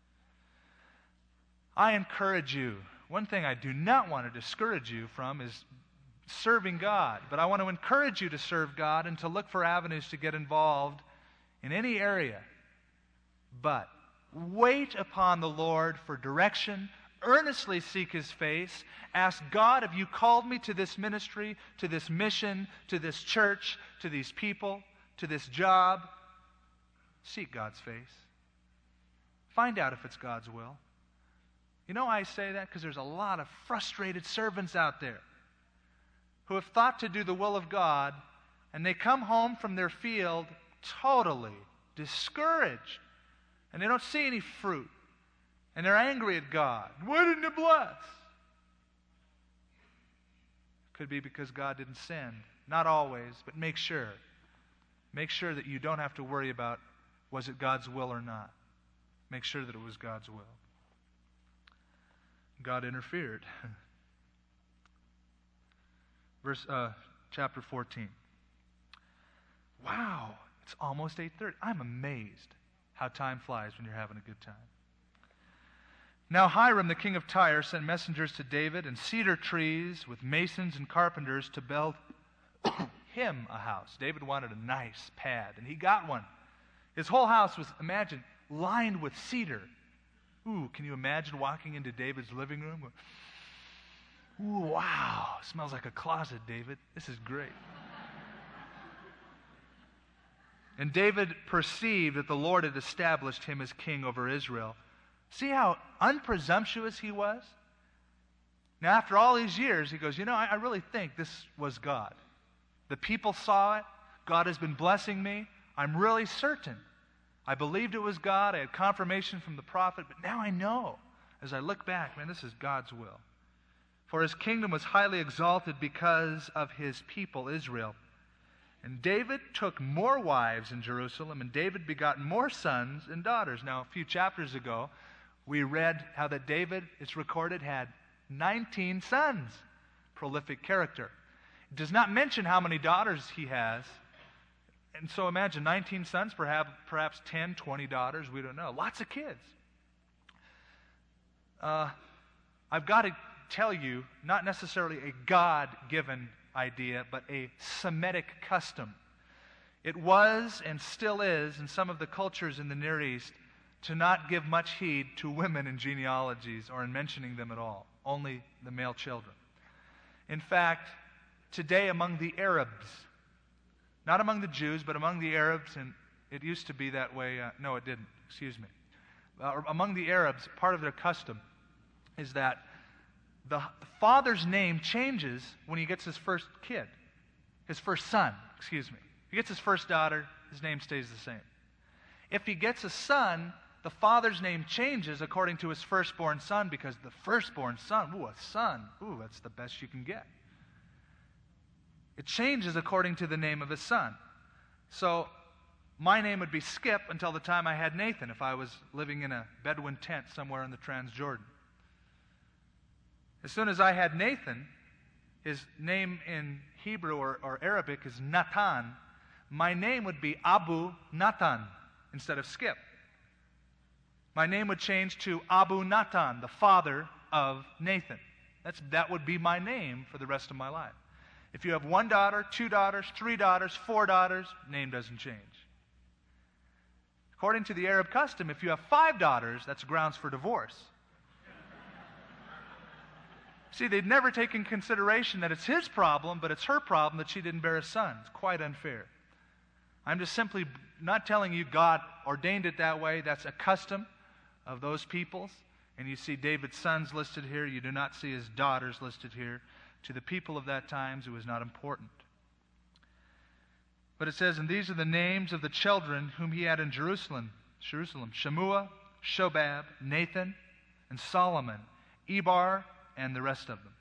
I encourage you. One thing I do not want to discourage you from is serving God. But I want to encourage you to serve God and to look for avenues to get involved in any area. But wait upon the Lord for direction. Earnestly seek His face. Ask God, have you called me to this ministry, to this mission, to this church, to these people, to this job? Seek God's face. Find out if it's God's will. I say that because there's a lot of frustrated servants out there who have thought to do the will of God, and they come home from their field totally discouraged. And they don't see any fruit. And they're angry at God. Why didn't you bless? Could be because God didn't send. Not always, but make sure. Make sure that you don't have to worry about, was it God's will or not? Make sure that it was God's will. God interfered. Chapter 14. Wow, it's almost 8:30. I'm amazed how time flies when you're having a good time. Now Hiram, the king of Tyre, sent messengers to David and cedar trees with masons and carpenters to build him a house. David wanted a nice pad, and he got one. His whole house was, imagine, lined with cedar. Ooh, can you imagine walking into David's living room? Ooh, wow, smells like a closet, David. This is great. And David perceived that the Lord had established him as king over Israel. See how unpresumptuous he was? Now, after all these years, he goes, I really think this was God. The people saw it. God has been blessing me. I'm really certain. I believed it was God. I had confirmation from the prophet. But now I know, as I look back, man, this is God's will. For his kingdom was highly exalted because of his people, Israel. And David took more wives in Jerusalem, and David begot more sons and daughters. Now, a few chapters ago, we read how that David, it's recorded, had 19 sons. Prolific character. It does not mention how many daughters he has. And so imagine 19 sons, perhaps 10, 20 daughters, we don't know. Lots of kids. I've got to tell you, not necessarily a God-given idea, but a Semitic custom. It was and still is in some of the cultures in the Near East to not give much heed to women in genealogies or in mentioning them at all, only the male children. In fact, today among the Arabs, not among the Jews, but among the Arabs, and it used to be that way, no it didn't, excuse me. Among the Arabs, part of their custom is that the father's name changes when he gets his first kid, his first son, excuse me. If he gets his first daughter, his name stays the same. If he gets a son, the father's name changes according to his firstborn son, because the firstborn son, a son, that's the best you can get. It changes according to the name of his son. So my name would be Skip until the time I had Nathan, if I was living in a Bedouin tent somewhere in the Transjordan. As soon as I had Nathan, his name in Hebrew or Arabic is Natan, my name would be Abu Natan instead of Skip. My name would change to Abu Natan, the father of Nathan. That would be my name for the rest of my life. If you have 1 daughter, 2 daughters, 3 daughters, 4 daughters, name doesn't change. According to the Arab custom, if you have 5 daughters, that's grounds for divorce. See, they'd never take in consideration that it's his problem, but it's her problem that she didn't bear a son. It's quite unfair. I'm just simply not telling you God ordained it that way. That's a custom of those peoples. And you see David's sons listed here. You do not see his daughters listed here. To the people of that times, it was not important. But it says, and these are the names of the children whom he had in Jerusalem. Shemua, Shobab, Nathan, and Solomon, Ebar, and the rest of them.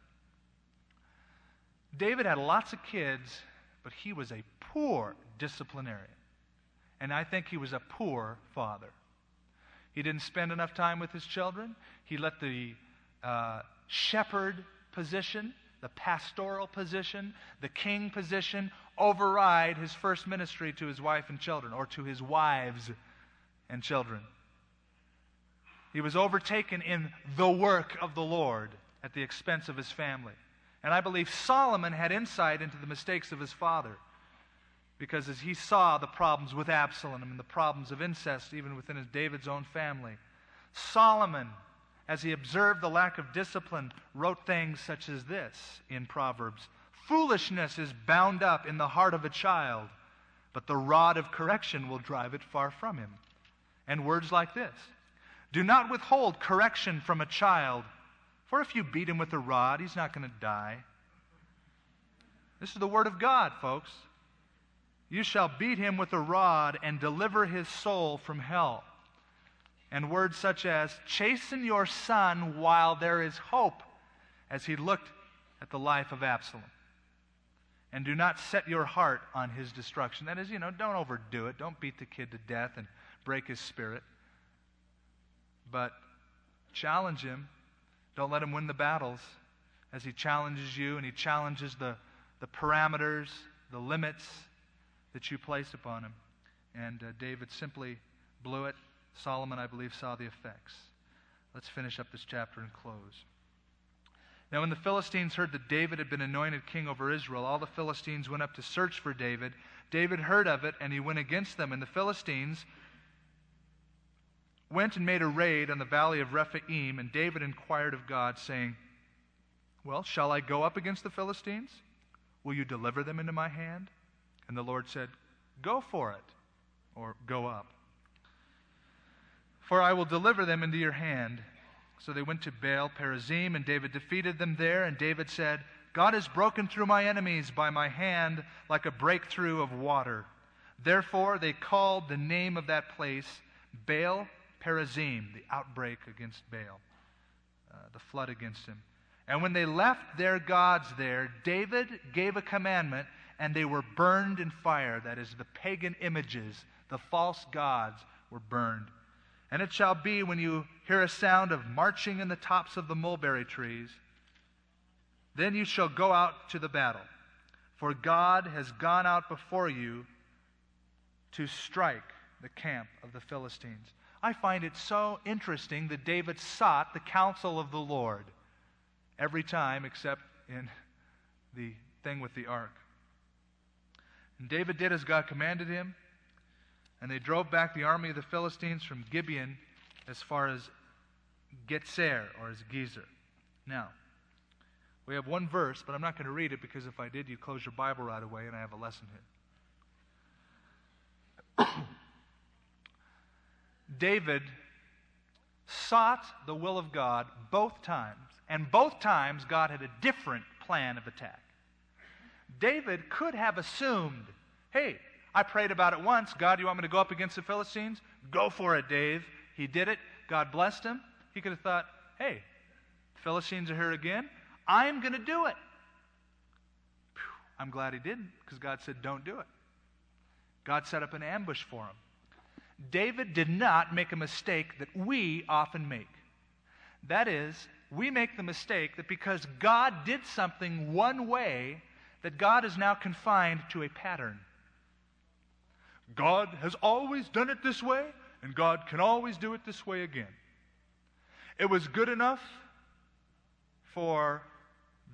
David had lots of kids, but he was a poor disciplinarian. And I think he was a poor father. He didn't spend enough time with his children. He let the shepherd position, the pastoral position, the king position override his first ministry to his wife and children, or to his wives and children. He was overtaken in the work of the Lord at the expense of his family. And I believe Solomon had insight into the mistakes of his father, because as he saw the problems with Absalom and the problems of incest even within David's own family, Solomon, as he observed the lack of discipline, wrote things such as this in Proverbs: foolishness is bound up in the heart of a child, but the rod of correction will drive it far from him. And words like this: do not withhold correction from a child, for if you beat him with a rod, he's not going to die. This is the word of God, folks. You shall beat him with a rod and deliver his soul from hell. And words such as, chasten your son while there is hope, as he looked at the life of Absalom. And do not set your heart on his destruction. That is, don't overdo it. Don't beat the kid to death and break his spirit. But challenge him. Don't let him win the battles as he challenges you and he challenges the parameters, the limits that you placed upon him. And David simply blew it. Solomon, I believe, saw the effects. Let's finish up this chapter and close. Now, when the Philistines heard that David had been anointed king over Israel, all the Philistines went up to search for David. David heard of it, and he went against them. And the Philistines went and made a raid on the valley of Rephaim, and David inquired of God, saying, well, shall I go up against the Philistines? Will you deliver them into my hand? And the Lord said, go for it, or go up. For I will deliver them into your hand. So they went to Baal Perazim, and David defeated them there. And David said, God has broken through my enemies by my hand like a breakthrough of water. Therefore they called the name of that place Baal Perazim, the outbreak against Baal, the flood against him. And when they left their gods there, David gave a commandment, and they were burned in fire. That is, the pagan images, the false gods were burned. And it shall be when you hear a sound of marching in the tops of the mulberry trees, then you shall go out to the battle. For God has gone out before you to strike the camp of the Philistines. I find it so interesting that David sought the counsel of the Lord every time except in the thing with the ark. And David did as God commanded him, and they drove back the army of the Philistines from Gibeon as far as Getzer, or as Gezer. Now, we have one verse, but I'm not going to read it, because if I did, you'd close your Bible right away, and I have a lesson here. David sought the will of God both times, and both times God had a different plan of attack. David could have assumed, hey, I prayed about it once. God, you want me to go up against the Philistines? Go for it, Dave. He did it. God blessed him. He could have thought, hey, the Philistines are here again. I'm going to do it. Whew, I'm glad he didn't, because God said, don't do it. God set up an ambush for him. David did not make a mistake that we often make. That is, we make the mistake that because God did something one way, that God is now confined to a pattern. God has always done it this way, and God can always do it this way again. It was good enough for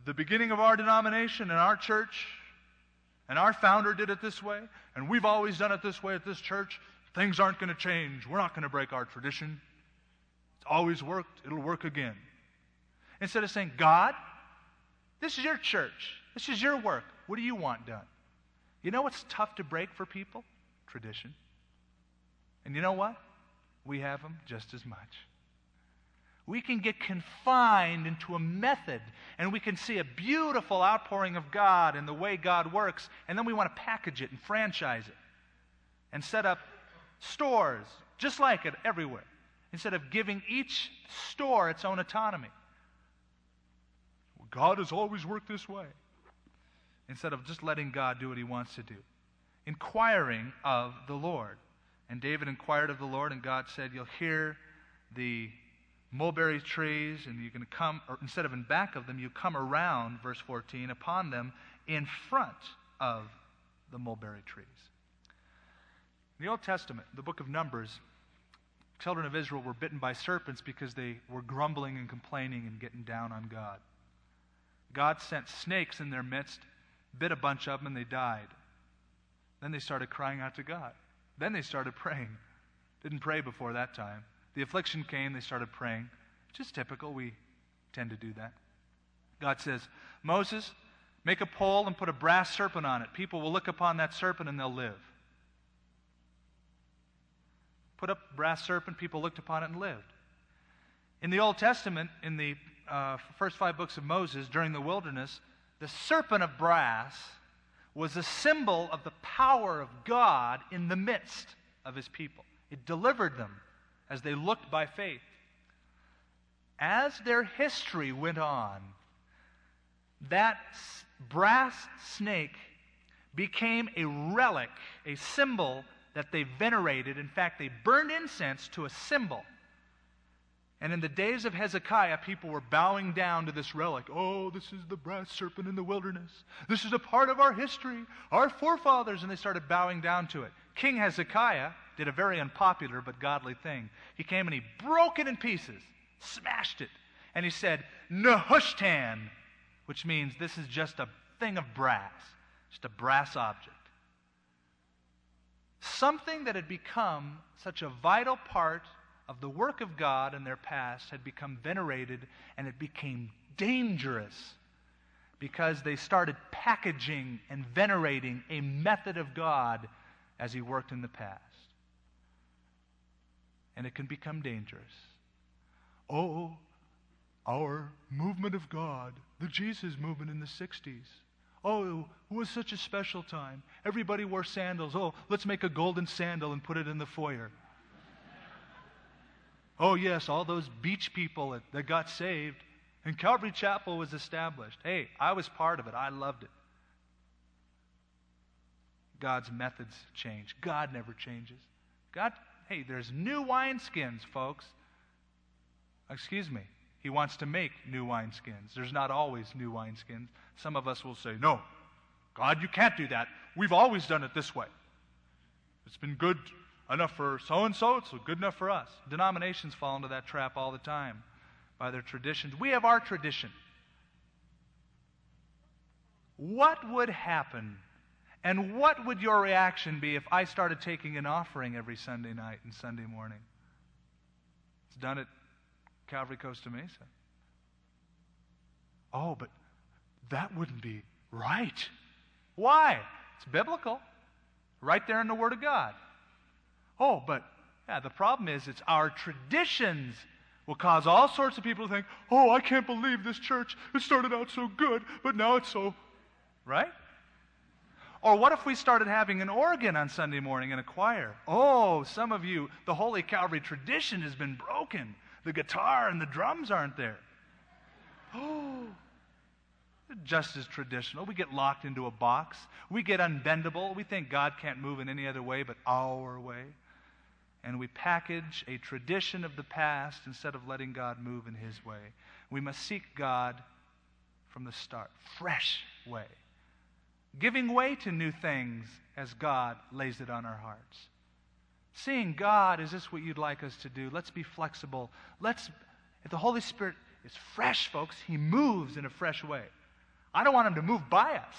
the beginning of our denomination and our church, and our founder did it this way, and we've always done it this way at this church. Things aren't going to change. We're not going to break our tradition. It's always worked. It'll work again. Instead of saying, God, this is your church. This is your work. What do you want done? You know what's tough to break for people? Tradition. And you know what? We have them just as much. We can get confined into a method, and we can see a beautiful outpouring of God and the way God works, and then we want to package it and franchise it and set up stores just like it everywhere, instead of giving each store its own autonomy. God has always worked this way. Instead of just letting God do what he wants to do. Inquiring of the Lord. And David inquired of the Lord, and God said, you'll hear the mulberry trees, and you can come, or instead of in back of them, you come around, verse 14, upon them in front of the mulberry trees. In the Old Testament, the book of Numbers, children of Israel were bitten by serpents because they were grumbling and complaining and getting down on God. God sent snakes in their midst, bit a bunch of them, and they died. Then they started crying out to God. Then they started praying. Didn't pray before that time. The affliction came, they started praying. Just typical, we tend to do that. God says, Moses, make a pole and put a brass serpent on it. People will look upon that serpent and they'll live. Put up a brass serpent, people looked upon it and lived. In the Old Testament, in the first 5 books of Moses, during the wilderness, the serpent of brass was a symbol of the power of God in the midst of his people. It delivered them as they looked by faith. As their history went on, that brass snake became a relic, a symbol that they venerated. In fact, they burned incense to a symbol. And in the days of Hezekiah, people were bowing down to this relic. Oh, this is the brass serpent in the wilderness. This is a part of our history, our forefathers. And they started bowing down to it. King Hezekiah did a very unpopular but godly thing. He came and he broke it in pieces, smashed it. And he said, Nehushtan, which means this is just a thing of brass, just a brass object. Something that had become such a vital part of the work of God in their past had become venerated, and it became dangerous because they started packaging and venerating a method of God as he worked in the past. And it can become dangerous. Oh, our movement of God, the Jesus movement in the 60s. Oh, it was such a special time. Everybody wore sandals. Oh, let's make a golden sandal and put it in the foyer. Oh, yes, all those beach people that got saved, and Calvary Chapel was established. Hey, I was part of it. I loved it. God's methods change. God never changes. God, hey, there's new wineskins, folks. Excuse me. He wants to make new wineskins. There's not always new wineskins. Some of us will say, no, God, you can't do that. We've always done it this way. It's been good enough for so-and-so, it's good enough for us. Denominations fall into that trap all the time by their traditions. We have our tradition. What would happen, and what would your reaction be if I started taking an offering every Sunday night and Sunday morning? It's done at Calvary Costa Mesa. Oh, but that wouldn't be right. Why? It's biblical. Right there in the Word of God. Oh, but yeah, the problem is it's our traditions will cause all sorts of people to think, oh, I can't believe this church. It started out so good, but now it's so, right? Or what if we started having an organ on Sunday morning and a choir? Oh, some of you, the Holy Calvary tradition has been broken. The guitar and the drums aren't there. Oh, just as traditional. We get locked into a box. We get unbendable. We think God can't move in any other way but our way. And we package a tradition of the past instead of letting God move in his way. We must seek God from the start, fresh way. Giving way to new things as God lays it on our hearts. Seeing God, is this what you'd like us to do? Let's be flexible. If the Holy Spirit is fresh, folks, he moves in a fresh way. I don't want him to move by us.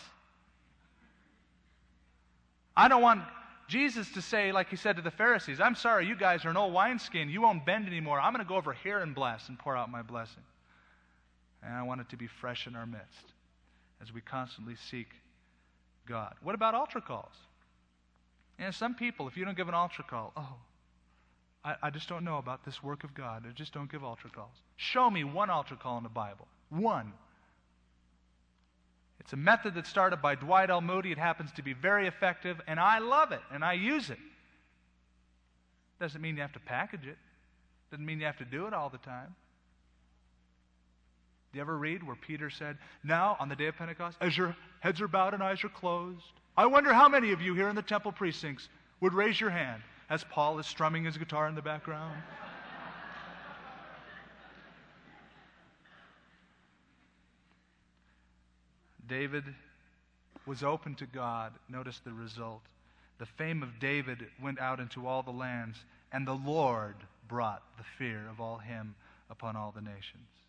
I don't want Jesus to say, like he said to the Pharisees, I'm sorry, you guys are an old wineskin. You won't bend anymore. I'm going to go over here and bless and pour out my blessing. And I want it to be fresh in our midst as we constantly seek God. What about altar calls? And some people, if you don't give an altar call, I just don't know about this work of God. I just don't give altar calls. Show me one altar call in the Bible. One. It's a method that started by Dwight L. Moody. It happens to be very effective, and I love it, and I use it. Doesn't mean you have to package it. Doesn't mean you have to do it all the time. Do you ever read where Peter said, now, on the day of Pentecost, as your heads are bowed and eyes are closed, I wonder how many of you here in the temple precincts would raise your hand as Paul is strumming his guitar in the background? David was open to God. Notice the result. The fame of David went out into all the lands, and the Lord brought the fear of all him upon all the nations.